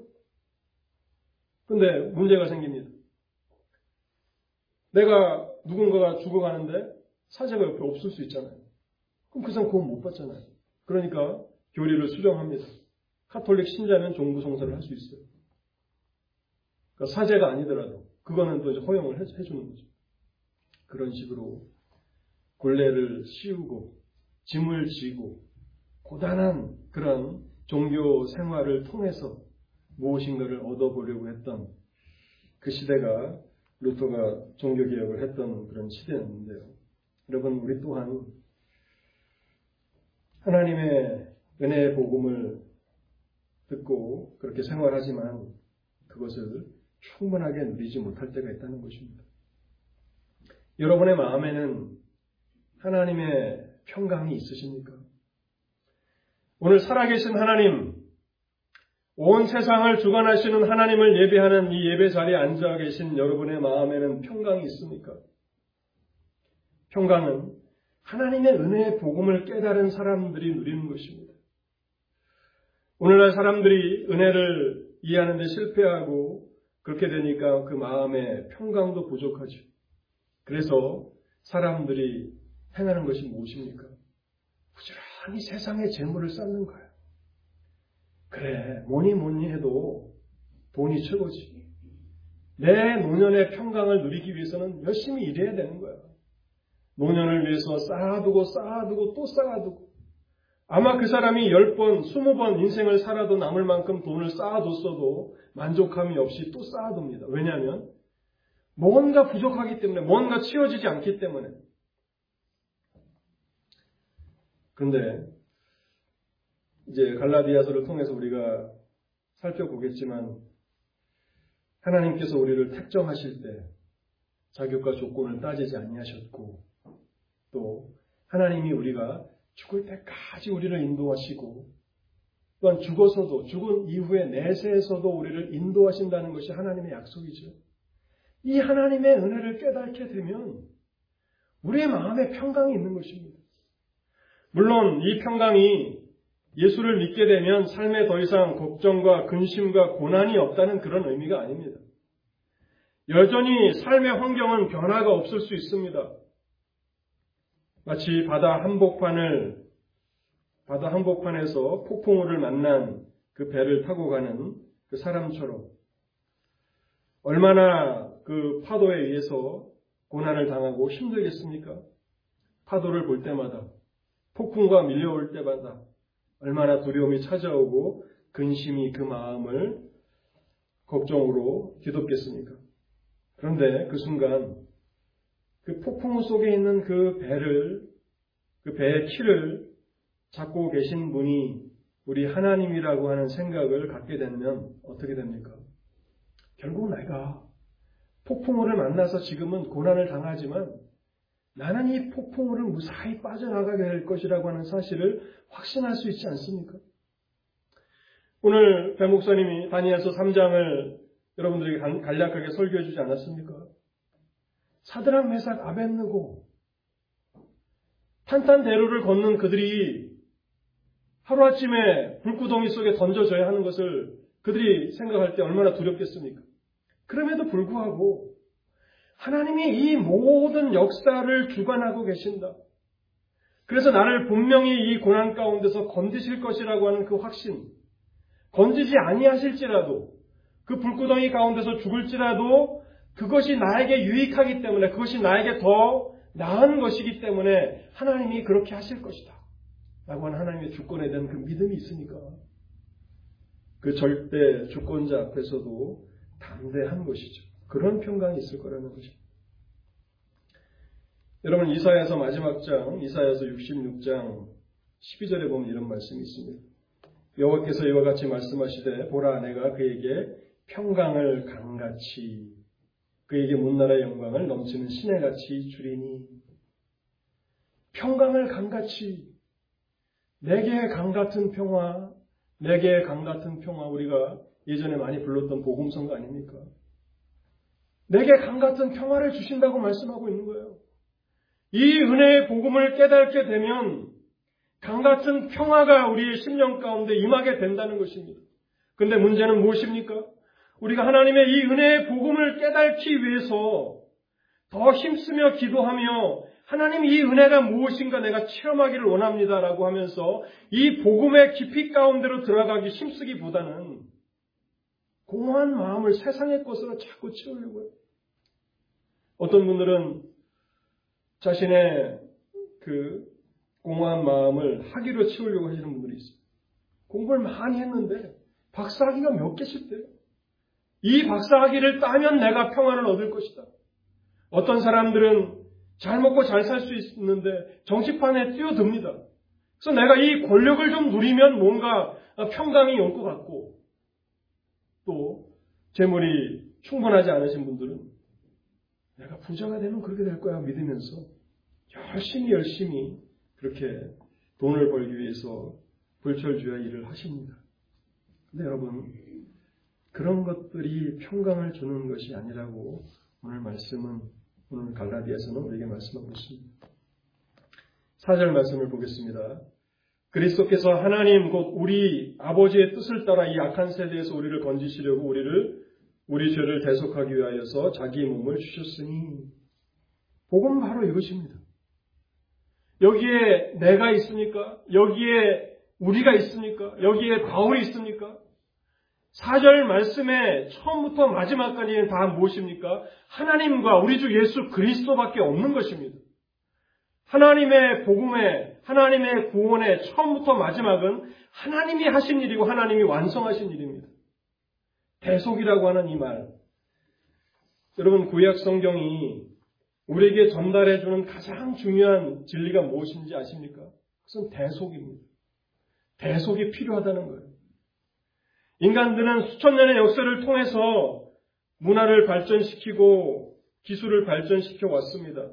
근데 문제가 생깁니다. 내가 누군가가 죽어가는데 사제가 옆에 없을 수 있잖아요. 그럼 그 사람 구원 못 받잖아요. 그러니까 교리를 수정합니다. 카톨릭 신자는 종부성사를 할 수 있어요. 그러니까 사제가 아니더라도 그거는 또 이제 허용을 해, 해주는 거죠. 그런 식으로 굴레를 씌우고 짐을 지고 고단한 그런 종교 생활을 통해서 무엇인가를 얻어보려고 했던 그 시대가 루터가 종교개혁을 했던 그런 시대였는데요. 여러분, 우리 또한 하나님의 은혜의 복음을 듣고 그렇게 생활하지만 그것을 충분하게 누리지 못할 때가 있다는 것입니다. 여러분의 마음에는 하나님의 평강이 있으십니까? 오늘 살아계신 하나님, 온 세상을 주관하시는 하나님을 예배하는 이 예배 자리에 앉아 계신 여러분의 마음에는 평강이 있습니까? 평강은 하나님의 은혜의 복음을 깨달은 사람들이 누리는 것입니다. 오늘날 사람들이 은혜를 이해하는 데 실패하고 그렇게 되니까 그 마음에 평강도 부족하죠. 그래서 사람들이 행하는 것이 무엇입니까? 부지런히 세상의 재물을 쌓는 거예요. 그래, 뭐니 뭐니 해도 돈이 최고지. 내 노년의 평강을 누리기 위해서는 열심히 일해야 되는 거야. 노년을 위해서 쌓아두고 쌓아두고 또 쌓아두고. 아마 그 사람이 열 번, 스무 번 인생을 살아도 남을 만큼 돈을 쌓아뒀어도 만족함이 없이 또 쌓아둡니다. 왜냐하면 뭔가 부족하기 때문에, 뭔가 채워지지 않기 때문에. 그런데 이제 갈라디아서를 통해서 우리가 살펴보겠지만 하나님께서 우리를 택정하실 때 자격과 조건을 따지지 아니하셨고 또 하나님이 우리가 죽을 때까지 우리를 인도하시고 또한 죽어서도 죽은 이후의 내세에서도 우리를 인도하신다는 것이 하나님의 약속이죠. 이 하나님의 은혜를 깨닫게 되면 우리의 마음에 평강이 있는 것입니다. 물론 이 평강이 예수를 믿게 되면 삶에 더 이상 걱정과 근심과 고난이 없다는 그런 의미가 아닙니다. 여전히 삶의 환경은 변화가 없을 수 있습니다. 마치 바다 한복판을 바다 한복판에서 폭풍우를 만난 그 배를 타고 가는 그 사람처럼 얼마나 그 파도에 의해서 고난을 당하고 힘들겠습니까? 파도를 볼 때마다, 폭풍과 밀려올 때마다 얼마나 두려움이 찾아오고 근심이 그 마음을 걱정으로 뒤덮겠습니까? 그런데 그 순간 그 폭풍우 속에 있는 그 배를, 그 배의 키를 잡고 계신 분이 우리 하나님이라고 하는 생각을 갖게 되면 어떻게 됩니까? 결국 내가 폭풍우를 만나서 지금은 고난을 당하지만 나는 이 폭풍우를 무사히 빠져나가게 될 것이라고 하는 사실을 확신할 수 있지 않습니까? 오늘 배 목사님이 다니엘서 삼 장을 여러분들에게 간략하게 설교해 주지 않았습니까? 사드락, 메삭, 아벳느고 탄탄대로를 걷는 그들이 하루아침에 불구덩이 속에 던져져야 하는 것을 그들이 생각할 때 얼마나 두렵겠습니까? 그럼에도 불구하고 하나님이 이 모든 역사를 주관하고 계신다. 그래서 나를 분명히 이 고난 가운데서 건지실 것이라고 하는 그 확신, 건지지 아니하실지라도 그 불구덩이 가운데서 죽을지라도 그것이 나에게 유익하기 때문에, 그것이 나에게 더 나은 것이기 때문에 하나님이 그렇게 하실 것이다 라고 하는 하나님의 주권에 대한 그 믿음이 있으니까 그 절대 주권자 앞에서도 담대한 것이죠. 그런 평강이 있을 거라는 것입니다. 여러분, 이사야서 마지막 장, 이사야서 육십육 장 십이 절에 보면 이런 말씀이 있습니다. 여호와께서 이와 같이 말씀하시되 보라, 내가 그에게 평강을 강같이, 그에게 문나라의 영광을 넘치는 시내같이 주리니. 평강을 강같이, 내게 강같은 평화, 내게 강같은 평화, 우리가 예전에 많이 불렀던 복음성가 아닙니까? 내게 강같은 평화를 주신다고 말씀하고 있는 거예요. 이 은혜의 복음을 깨닫게 되면 강같은 평화가 우리의 심령 가운데 임하게 된다는 것입니다. 그런데 문제는 무엇입니까? 우리가 하나님의 이 은혜의 복음을 깨닫기 위해서 더 힘쓰며 기도하며 하나님 이 은혜가 무엇인가 내가 체험하기를 원합니다라고 하면서 이 복음의 깊이 가운데로 들어가기 힘쓰기보다는 공허한 마음을 세상의 것으로 자꾸 채우려고 해요. 어떤 분들은 자신의 그 공허한 마음을 학위로 채우려고 하시는 분들이 있어요. 공부를 많이 했는데 박사학위가 몇 개씩 돼요. 이 박사학위를 따면 내가 평안을 얻을 것이다. 어떤 사람들은 잘 먹고 잘 살 수 있는데 정치판에 뛰어듭니다. 그래서 내가 이 권력을 좀 누리면 뭔가 평강이 올 것 같고, 또 재물이 충분하지 않으신 분들은 내가 부자가 되면 그렇게 될 거야 믿으면서 열심히 열심히 그렇게 돈을 벌기 위해서 불철주야 일을 하십니다. 근데 여러분, 그런 것들이 평강을 주는 것이 아니라고 오늘 말씀은, 오늘 갈라디아서는 우리에게 말씀하고 있습니다. 사 절 말씀을 보겠습니다. 그리스도께서 하나님 곧 우리 아버지의 뜻을 따라 이 악한 세대에서 우리를 건지시려고 우리를 우리 죄를 대속하기 위하여서 자기 몸을 주셨으니. 복음 바로 이것입니다. 여기에 내가 있습니까? 여기에 우리가 있습니까? 여기에 바울이 있습니까? 사 절 말씀에 처음부터 마지막까지는 다 무엇입니까? 하나님과 우리 주 예수 그리스도밖에 없는 것입니다. 하나님의 복음에, 하나님의 구원의 처음부터 마지막은 하나님이 하신 일이고 하나님이 완성하신 일입니다. 대속이라고 하는 이 말, 여러분, 구약 성경이 우리에게 전달해주는 가장 중요한 진리가 무엇인지 아십니까? 그것은 대속입니다. 대속이 필요하다는 거예요. 인간들은 수천 년의 역사를 통해서 문화를 발전시키고 기술을 발전시켜 왔습니다.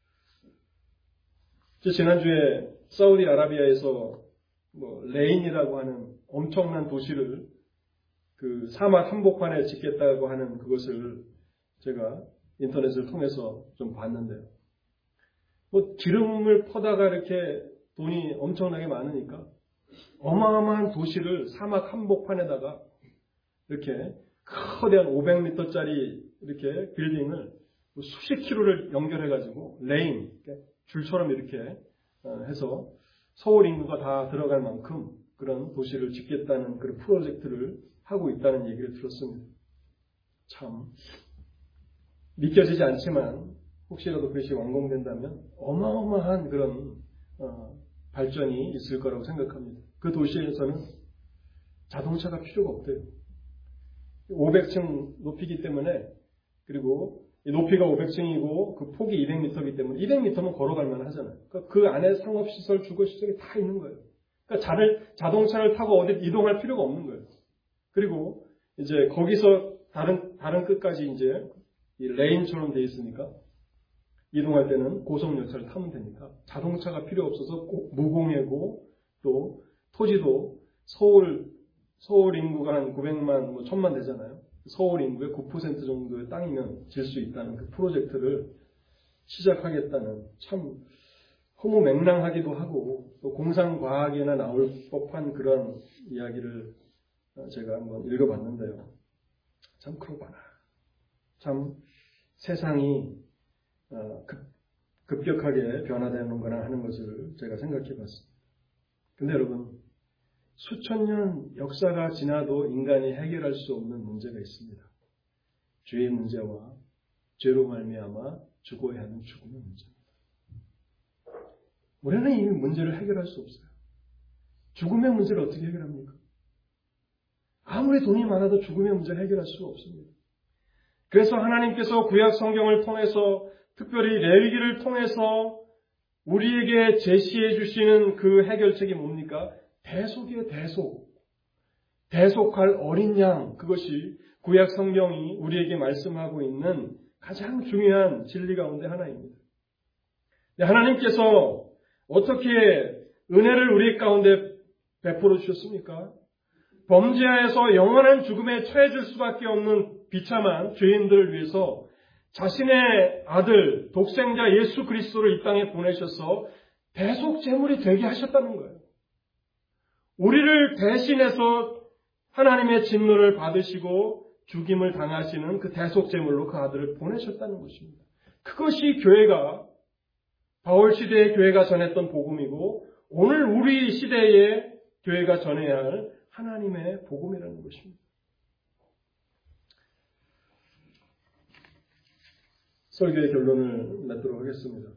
지난주에 사우디아라비아에서 뭐 레인이라고 하는 엄청난 도시를 그 사막 한복판에 짓겠다고 하는 그것을 제가 인터넷을 통해서 좀 봤는데요. 뭐 기름을 퍼다가 이렇게 돈이 엄청나게 많으니까 어마어마한 도시를 사막 한복판에다가 이렇게 거대한 오백 미터짜리 이렇게 빌딩을 수십 킬로를 연결해가지고 레인, 줄처럼 이렇게 해서 서울 인구가 다 들어갈 만큼 그런 도시를 짓겠다는 그런 프로젝트를 하고 있다는 얘기를 들었습니다. 참 믿겨지지 않지만 혹시라도 그것이 완공된다면 어마어마한 그런 어, 발전이 있을 거라고 생각합니다. 그 도시에서는 자동차가 필요가 없대요. 오백 층 높이기 때문에, 그리고 높이가 오백 층이고 그 폭이 이백 미터이기 때문에 이백 미터면 걸어갈 만 하잖아요. 그러니까 그 안에 상업시설, 주거시설이 다 있는 거예요. 그러니까 자를, 자동차를 타고 어디 이동할 필요가 없는 거예요. 그리고 이제 거기서 다른, 다른 끝까지 이제 이 레인처럼 되어 있으니까 이동할 때는 고속열차를 타면 되니까 자동차가 필요 없어서 무공해고 또 토지도 서울, 서울 인구가 한 구백만, 뭐 천만 되잖아요. 서울 인구의 구 퍼센트 정도의 땅이면 질 수 있다는 그 프로젝트를 시작하겠다는 참 허무맹랑하기도 하고 또 공상과학에나 나올 법한 그런 이야기를 제가 한번 읽어봤는데요. 참 그러구나. 참 세상이 급, 급격하게 변화되는구나 하는 것을 제가 생각해봤습니다. 근데 여러분, 수천 년 역사가 지나도 인간이 해결할 수 없는 문제가 있습니다. 죄의 문제와 죄로 말미암아 죽어야 하는 죽음의 문제입니다. 우리는 이 문제를 해결할 수 없어요. 죽음의 문제를 어떻게 해결합니까? 아무리 돈이 많아도 죽음의 문제를 해결할 수가 없습니다. 그래서 하나님께서 구약 성경을 통해서 특별히 레위기를 통해서 우리에게 제시해 주시는 그 해결책이 뭡니까? 대속이에요, 대속. 대속할 어린 양, 그것이 구약 성경이 우리에게 말씀하고 있는 가장 중요한 진리 가운데 하나입니다. 하나님께서 어떻게 은혜를 우리 가운데 베풀어 주셨습니까? 범죄하여서 영원한 죽음에 처해질 수밖에 없는 비참한 죄인들을 위해서 자신의 아들, 독생자 예수 그리스도를 이 땅에 보내셔서 대속 제물이 되게 하셨다는 거예요. 우리를 대신해서 하나님의 진노를 받으시고 죽임을 당하시는 그 대속 제물로 그 아들을 보내셨다는 것입니다. 그것이 교회가, 바울 시대의 교회가 전했던 복음이고 오늘 우리 시대의 교회가 전해야 할 하나님의 복음이라는 것입니다. 설교의 결론을 맺도록 하겠습니다.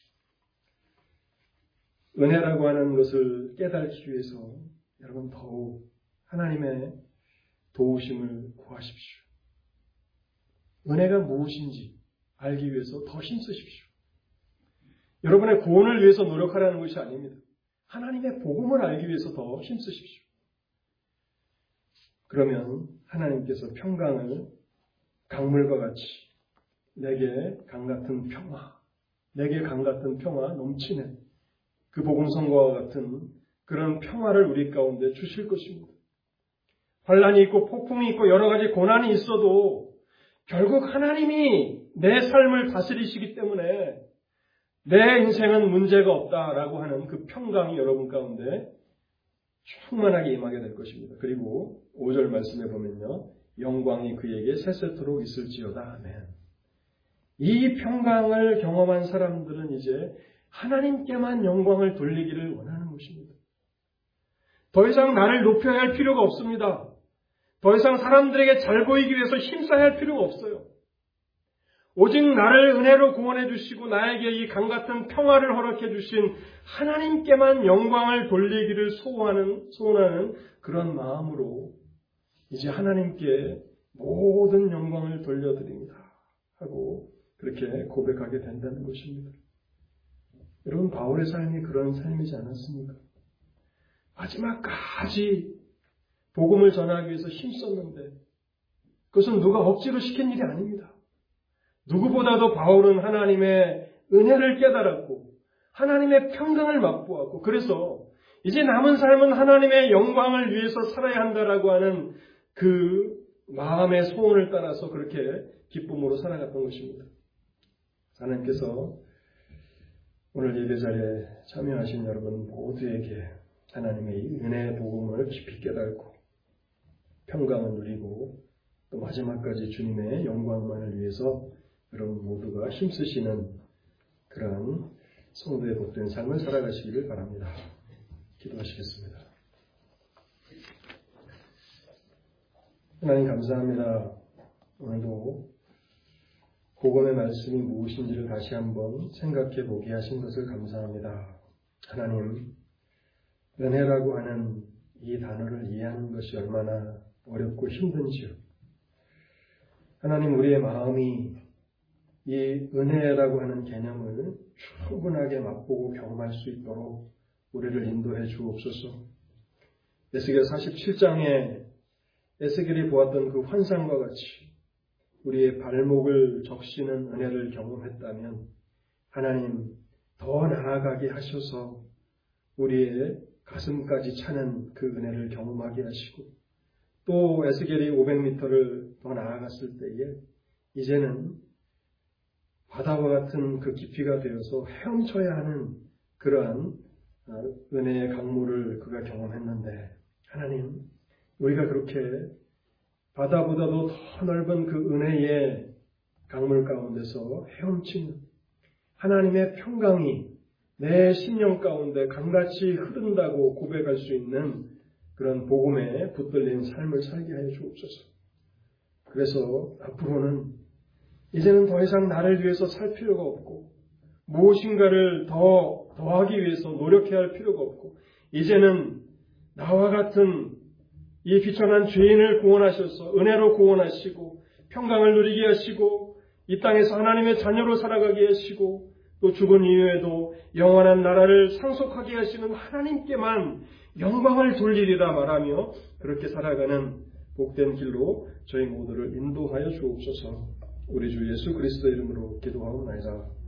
은혜라고 하는 것을 깨닫기 위해서 여러분 더욱 하나님의 도우심을 구하십시오. 은혜가 무엇인지 알기 위해서 더 힘쓰십시오. 여러분의 구원을 위해서 노력하라는 것이 아닙니다. 하나님의 복음을 알기 위해서 더 힘쓰십시오. 그러면 하나님께서 평강을 강물과 같이 내게 강같은 평화, 내게 강같은 평화 넘치는 그 복음성과 같은 그런 평화를 우리 가운데 주실 것입니다. 환난이 있고 폭풍이 있고 여러 가지 고난이 있어도 결국 하나님이 내 삶을 다스리시기 때문에 내 인생은 문제가 없다라고 하는 그 평강이 여러분 가운데 충만하게 임하게 될 것입니다. 그리고 오 절 말씀에 보면요. 영광이 그에게 세세토록 있을지어다. 아멘. 이 평강을 경험한 사람들은 이제 하나님께만 영광을 돌리기를 원하는 것입니다. 더 이상 나를 높여야 할 필요가 없습니다. 더 이상 사람들에게 잘 보이기 위해서 힘써야 할 필요가 없어요. 오직 나를 은혜로 구원해 주시고 나에게 이 강같은 평화를 허락해 주신 하나님께만 영광을 돌리기를 소원하는, 소원하는 그런 마음으로 이제 하나님께 모든 영광을 돌려드립니다 하고 그렇게 고백하게 된다는 것입니다. 여러분, 바울의 삶이 그런 삶이지 않았습니까? 마지막까지 복음을 전하기 위해서 힘썼는데 그것은 누가 억지로 시킨 일이 아닙니다. 누구보다도 바울은 하나님의 은혜를 깨달았고 하나님의 평강을 맛보았고 그래서 이제 남은 삶은 하나님의 영광을 위해서 살아야 한다라고 하는 그 마음의 소원을 따라서 그렇게 기쁨으로 살아갔던 것입니다. 하나님께서 오늘 예배 자리에 참여하신 여러분 모두에게 하나님의 은혜의 복음을 깊이 깨닫고 평강을 누리고 또 마지막까지 주님의 영광만을 위해서 여러분 모두가 힘쓰시는 그러한 성도의 복된 삶을 살아가시기를 바랍니다. 기도하시겠습니다. 하나님 감사합니다. 오늘도 복음의 말씀이 무엇인지를 다시 한번 생각해 보게 하신 것을 감사합니다. 하나님, 은혜라고 하는 이 단어를 이해하는 것이 얼마나 어렵고 힘든지요. 하나님, 우리의 마음이 이 은혜라고 하는 개념을 충분하게 맛보고 경험할 수 있도록 우리를 인도해 주옵소서. 에스겔 사십칠 장에 에스겔이 보았던 그 환상과 같이 우리의 발목을 적시는 은혜를 경험했다면 하나님 더 나아가게 하셔서 우리의 가슴까지 차는 그 은혜를 경험하게 하시고 또 에스겔이 오백 미터를 더 나아갔을 때에 이제는 바다와 같은 그 깊이가 되어서 헤엄쳐야 하는 그러한 은혜의 강물을 그가 경험했는데 하나님 우리가 그렇게 바다보다도 더 넓은 그 은혜의 강물 가운데서 헤엄치는 하나님의 평강이 내 심령 가운데 강같이 흐른다고 고백할 수 있는 그런 복음에 붙들린 삶을 살게 하여 주옵소서. 그래서 앞으로는 이제는 더 이상 나를 위해서 살 필요가 없고 무엇인가를 더 더하기 위해서 노력해야 할 필요가 없고 이제는 나와 같은 이 비천한 죄인을 구원하셔서 은혜로 구원하시고 평강을 누리게 하시고 이 땅에서 하나님의 자녀로 살아가게 하시고 또 죽은 이후에도 영원한 나라를 상속하게 하시는 하나님께만 영광을 돌리리라 말하며 그렇게 살아가는 복된 길로 저희 모두를 인도하여 주옵소서. 우리 주 예수 그리스도 이름으로 기도하옵나이다.